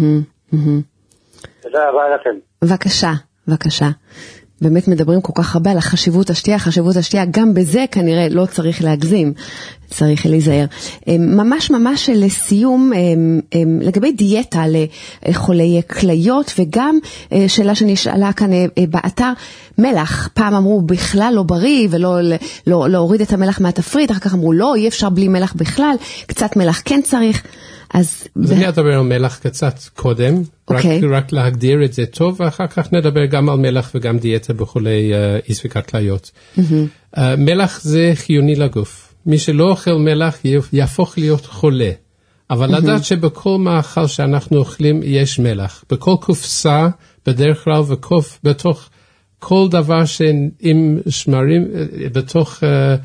תודה רבה לכם. בבקשה, בבקשה. באמת מדברים כל כך הרבה על חשיבות השתייה, גם בזה כנראה לא צריך להגזים, צריך להיזהר. ממש לסיום, לגבי דיאטה לחולי כליות, וגם שאלה שנשאלה כאן באתר, מלח, פעם אמרו בכלל לא בריא, ולא להוריד את המלח מהתפריט, אחר כך אמרו לא, אי אפשר בלי מלח בכלל, קצת מלח כן צריך. אז אני אדבר על מלח קצת קודם, רק להגדיר את זה טוב, ואחר כך נדבר גם על מלח וגם דיאטה בחולי אי ספיקת כליות. מלח זה חיוני לגוף. מי שלא אוכל מלח יהפוך להיות חולה. אבל לדעת שבכל מאכל שאנחנו אוכלים יש מלח. בכל קופסה, בדרך כלל בתוך כל דבר שעם שמרים, בתוך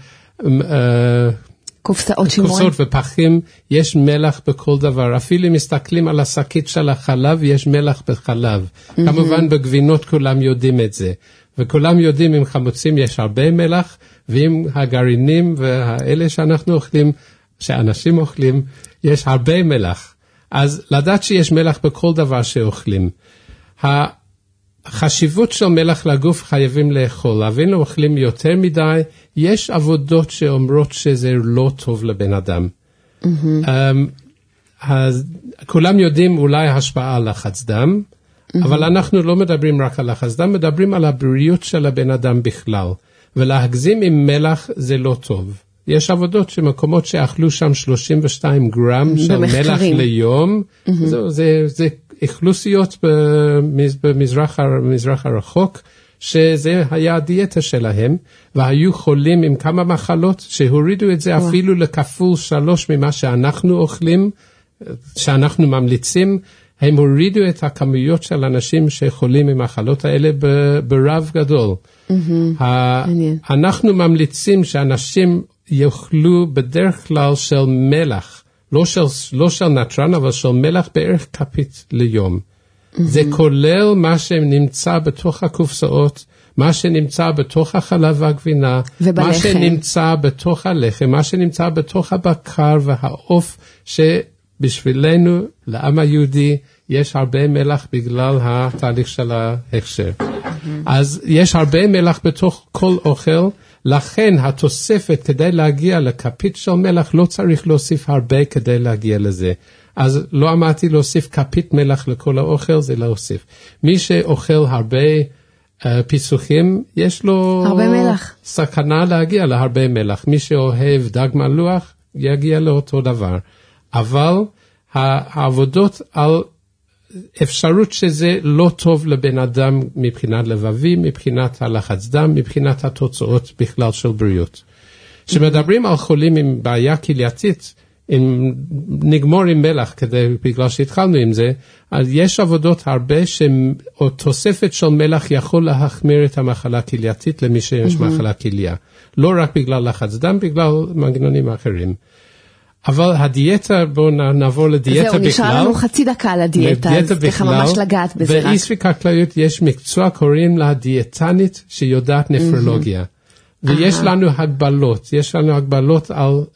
קופסאות ופחים, יש מלח בכל דבר. אפילו אם מסתכלים על השקית של החלב, יש מלח בחלב. כמובן בגבינות כולם יודעים את זה. וכולם יודעים אם חמוצים יש הרבה מלח, ואם הגרעינים והאלה שאנחנו אוכלים, שאנשים אוכלים, יש הרבה מלח. אז לדעת שיש מלח בכל דבר שאוכלים. החשיבות של מלח לגוף חייבים לאכול. אם אוכלים יותר מדי, יש עבודות שאומרות שזה לא טוב לבן אדם. כולם יודעים אולי השפעה על לחץ דם, אבל אנחנו לא מדברים רק על לחץ דם, מדברים על הבריאות של הבן אדם בכלל. ולהגזים עם מלח זה לא טוב. יש עבודות שמקומות שאכלו שם 32 גרם של מלח ליום, זה אכלוסיות במזרח הרחוק, שזה היה הדיאטה שלהם, והיו חולים עם כמה מחלות, שהורידו את זה אפילו לכפול 3 ממה שאנחנו אוכלים, שאנחנו ממליצים, הם הורידו את הכמויות של אנשים שחולים עם מחלות האלה ברב גדול. אנחנו ממליצים שאנשים יאכלו בדרך כלל של מלח, לא של נטרן, אבל של מלח בערך כפית ליום. זה כולל מה שנמצא בתוך הקופסאות, מה שנמצא בתוך החלב והגבינה, מה שנמצא בתוך הלחם, מה שנמצא בתוך הבקר והעוף, שבשבילנו, לעם היהודי, יש הרבה מלח בגלל התהליך של ההכשר. אז יש הרבה מלח בתוך כל אוכל, לכן התוספת כדי להגיע לכפית של מלח לא צריך להוסיף הרבה כדי להגיע לזה. אז לא אמרתי להוסיף כפית מלח לכל האוכל, זה להוסיף. מי שאוכל הרבה פיסוחים, יש לו הרבה מלח. סכנה להגיע להרבה מלח. מי שאוהב דג מלוח, יגיע לאותו דבר. אבל העבודות על אפשרות שזה לא טוב לבן אדם מבחינת לבבי, מבחינת הלחץ דם, מבחינת התוצאות בכלל של בריאות. שמדברים על חולים עם בעיה כלייתית, אם נגמור עם מלח, בגלל שהתחלנו עם זה, אז יש עבודות הרבה שתוספת של מלח יכול להחמיר את המחלה הכלייתית למי שיש מחלה כליה. לא רק בגלל לחץ דם, בגלל מנגנונים אחרים. אבל הדיאטה, בואו נעבור לדיאטה בכלל. זהו, נשאר לנו חצי דקה על הדיאטה, אז ככה ממש לגעת בזה רק. באי ספיקת כליות יש מקצוע, קוראים לה דיאטנית שיודעת נפרולוגיה. ויש לנו הגבלות, יש לנו הגבלות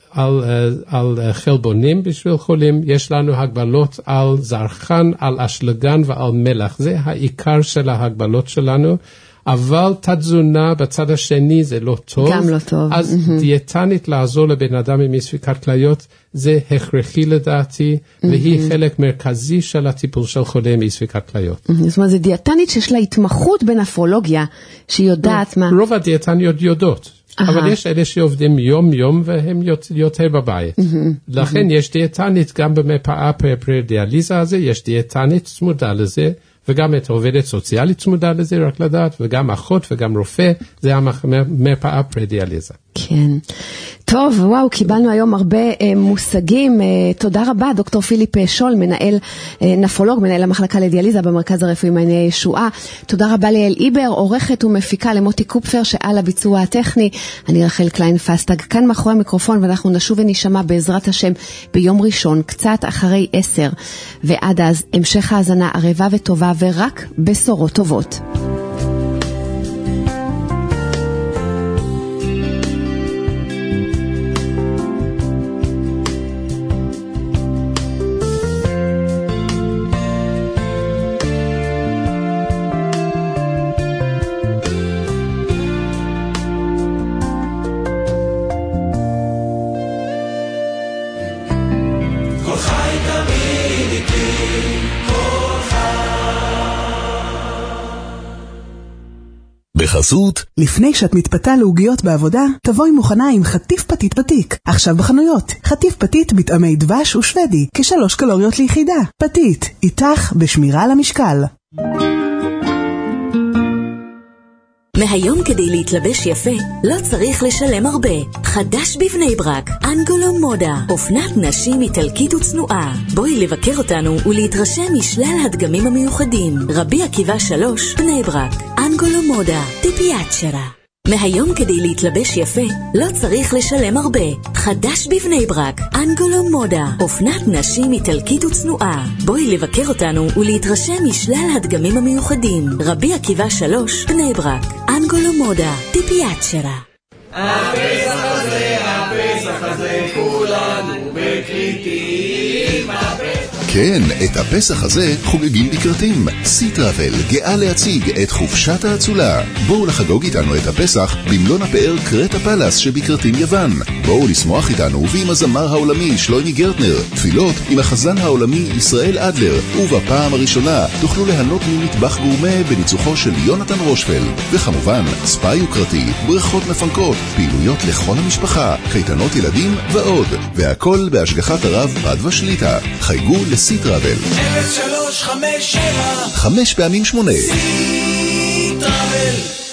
על חלבונים בשביל חולים, יש לנו הגבלות על זרחן, על אשלגן ועל מלח. זה העיקר של ההגבלות שלנו. אבל תזונה בצד השני זה לא טוב. גם לא טוב. אז דיאטנית לעזור לבן אדם עם אי ספיקת כליות, זה הכרחי לדעתי, והיא חלק מרכזי של הטיפול של חולה עם אי ספיקת כליות. זאת אומרת, זה דיאטנית שיש לה התמחות בנפרולוגיה, שהיא יודעת מה... רוב הדיאטניות יודעות, אבל יש אלה שעובדים יום והם יותר בבית. לכן יש דיאטנית גם במרפאה פרה-דיאליזה הזה, יש דיאטנית צמודה לזה, וגם את עובדת סוציאלית צמודה לזה, רק לדעת, וגם אחות וגם רופא, זה המרפאה פרה-דיאליזה. כן. טוב, וואו, קיבלנו היום הרבה מושגים. תודה רבה, דוקטור פיליפ שול, מנהל נפרולוג, מנהל המחלקה לדיאליזה במרכז הרפואי מעייני הישועה. תודה רבה ליעל איבר, עורכת ומפיקה, למוטי קופפר שעל הביצוע הטכני. אני רחל קליין פסטג, כאן מאחורי המיקרופון, ואנחנו נשוב ונשמע בעזרת השם ביום ראשון, קצת אחרי 10. ועד אז, המשך האזנה ערבה וטובה ורק בשורות טובות. בחסות, לפני שאת מתפתה לעוגיות בעבודה, תבואי מוכנה עם חטיף פתית בתיק. עכשיו בחנויות, חטיף פתית בטעמי דבש ושוודי, כ3 קלוריות ליחידה. פתית, איתך בשמירה על המשקל. מהיום כדי להתלבש יפה, לא צריך לשלם הרבה. חדש בבני ברק, אנגולו מודה, אופנת נשים איטלקית וצנועה. בואי לבקר אותנו ולהתרשם משלל הדגמים המיוחדים. רבי עקיבא 3, בני ברק, אנגולו מודה, טיפיאצ'רה. מהיום כדי להתלבש יפה, לא צריך לשלם הרבה. חדש בבני ברק, אנגולו מודה, אופנת נשים איטלקית וצנועה. בואי לבקר אותנו ולהתרשם משלל הדגמים המיוחדים. רבי עקיבא 3, בני ברק, אנגולו מודה, טיפיאצ'רה. הפסח הזה, כולנו בקריטים. כן, את הפסח הזה חוגגים בקרטים. סי-טראבל גאה להציג את חופשת האצולה. בואו לחגוג איתנו את הפסח במלון הפאר קרטה פלאס שבקרטים יוון. בואו לשמוח איתנו ועם הזמר העולמי שלוימי גרטנר. תפילות עם החזן העולמי ישראל אדלר. ובפעם הראשונה תוכלו ליהנות ממטבח גורמה בניצוחו של יונתן רושפל. וכמובן, ספא יוקרתי, בריכות מפנקות, פעילויות לכל המשפחה, קייטנות ילדים ועוד. והכל בהשגחת הרב פדווה שליטה. חייגו סי-טראבל 0357 5 פעמים 8 סי-טראבל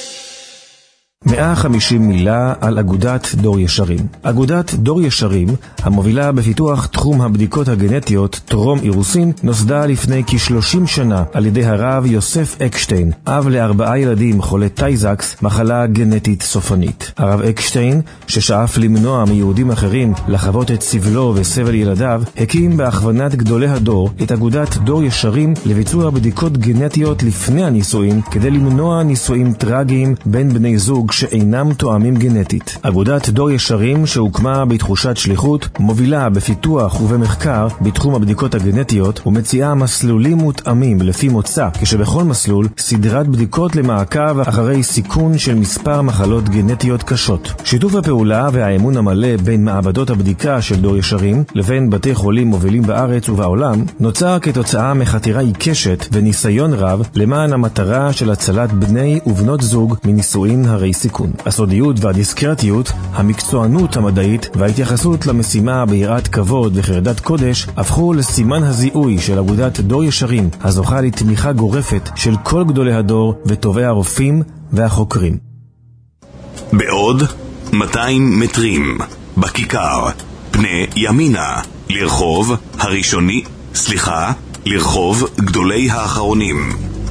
150 מילה על אגודת דור ישרים. אגודת דור ישרים, המובילה בפיתוח תחום הבדיקות הגנטיות טרום אירוסין, נוסדה לפני כ-30 שנה על ידי הרב יוסף אקשטיין, אב ל4 ילדים חולי טייזקס, מחלה גנטית סופנית. הרב אקשטיין, ששאף למנוע מיהודים אחרים לחוות את סבלו וסבל ילדיו, הקים בהכוונת גדולי הדור את אגודת דור ישרים לביצוע בדיקות גנטיות לפני הנישואים, כדי למנוע נישואים טרגיים בין בני זוג שאינם תואמים גנטית. אגודת דור ישרים, שהוקמה בתחושת שליחות, מובילה בפיתוח ובמחקר בתחום הבדיקות הגנטיות ומציעה מסלולים מותאמים לפי מוצא, כשבכל מסלול סדרת בדיקות למעקב אחרי סיכון של מספר מחלות גנטיות קשות. שיתוף הפעולה והאמון המלא בין מעבדות הבדיקה של דור ישרים לבין בתי חולים מובילים בארץ ובעולם נוצר כתוצאה מחתירה עיקשת וניסיון רב למען המטרה של הצלת בני ובנות זוג מנישואין הרי סיכון. הסודיות והדיסקרטיות, המקצוענות המדעית וההתייחסות למשימה ביראת כבוד וחרדת קודש הפכו לסימן הזיהוי של אגודת דור ישרים, הזוכה לתמיכה גורפת של כל גדולי הדור וטובי הרופאים והחוקרים. בעוד 200 מטרים בכיכר, פני ימינה, לרחוב גדולי האחרונים.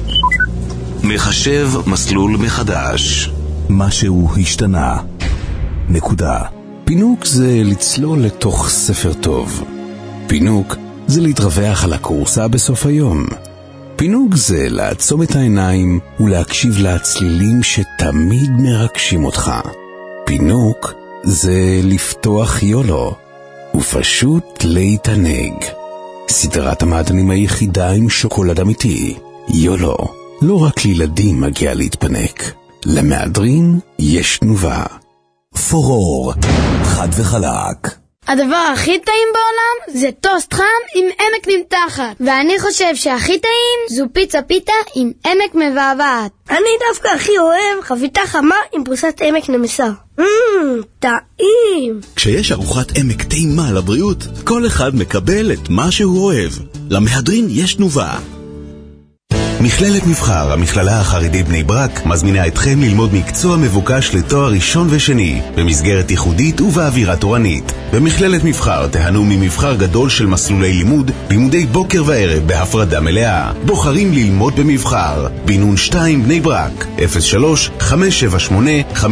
מחשב מסלול מחדש. משהו השתנה. נקודה. פינוק זה לצלול לתוך ספר טוב. פינוק זה להתרווח על הקורסה בסוף היום. פינוק זה לעצום את העיניים ולהקשיב לצלילים שתמיד מרגשים אותך. פינוק זה לפתוח יולו ופשוט להתענג. סדרת המעדנים היחידה עם שוקולד אמיתי. יולו, לא רק לילדים מגיע להתפנק. למהדרין יש תנובה. פורור, חד וחלק. הדבר הכי טעים בעולם זה טוסט חם עם עמק נמתחת. ואני חושב שהכי טעים זו פיתה עם עמק מבעבעת. אני דווקא הכי אוהב חביתה חמה עם פרוסת עמק נמסה. טעים. כשיש ארוחת עמק טעימה לבריאות, כל אחד מקבל את מה שהוא אוהב. למהדרין יש תנובה. מכללת מבחר, המכללה החרדית בני ברק, מזמינה אתכם ללמוד מקצוע מבוקש לתואר ראשון ושני, במסגרת ייחודית ובאווירה תורנית. במכללת מבחר תהנו ממבחר גדול של מסלולי לימוד, לימודי בוקר וערב בהפרדה מלאה. בוחרים ללמוד במבחר. בינון 2 בני ברק, 03-578-5030,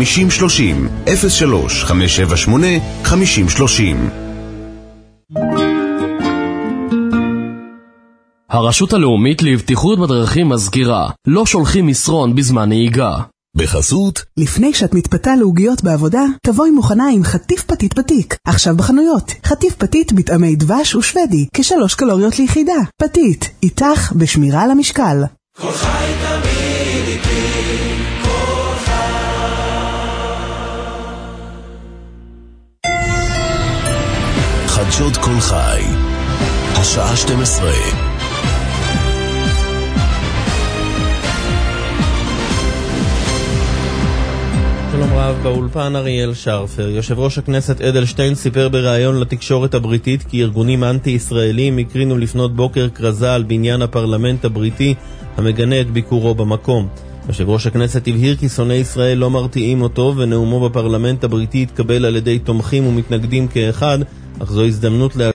03-578-5030. הרשות הלאומית לבטיחות בדרכים מזכירה, לא שולחים מסרון בזמן נהיגה. בחסות, לפני שאת מתפתה לעוגיות בעבודה, תבואי מוכנה עם חטיף פתית פתיק. עכשיו בחנויות, חטיף פתית בטעמי דבש ושוודי, כ3 קלוריות ליחידה. פתית, איתך בשמירה על המשקל. כל חי תמיד איתי, כל חי. חדשות כל חי, השעה 12. שלום רב, באולפן אריאל שרפר. יושב ראש הכנסת אדלשטיין סיפר בריאיון לתקשורת הבריטית כי ארגונים אנטי-ישראלים הקרינו לפנות בוקר כרזה על בניין הפרלמנט הבריטי המגנה את ביקורו במקום. יושב ראש הכנסת הבהיר כי שונאי ישראל לא מרתיעים אותו, ונאומו בפרלמנט הבריטי התקבל על ידי תומכים ומתנגדים כאחד, אך זו הזדמנות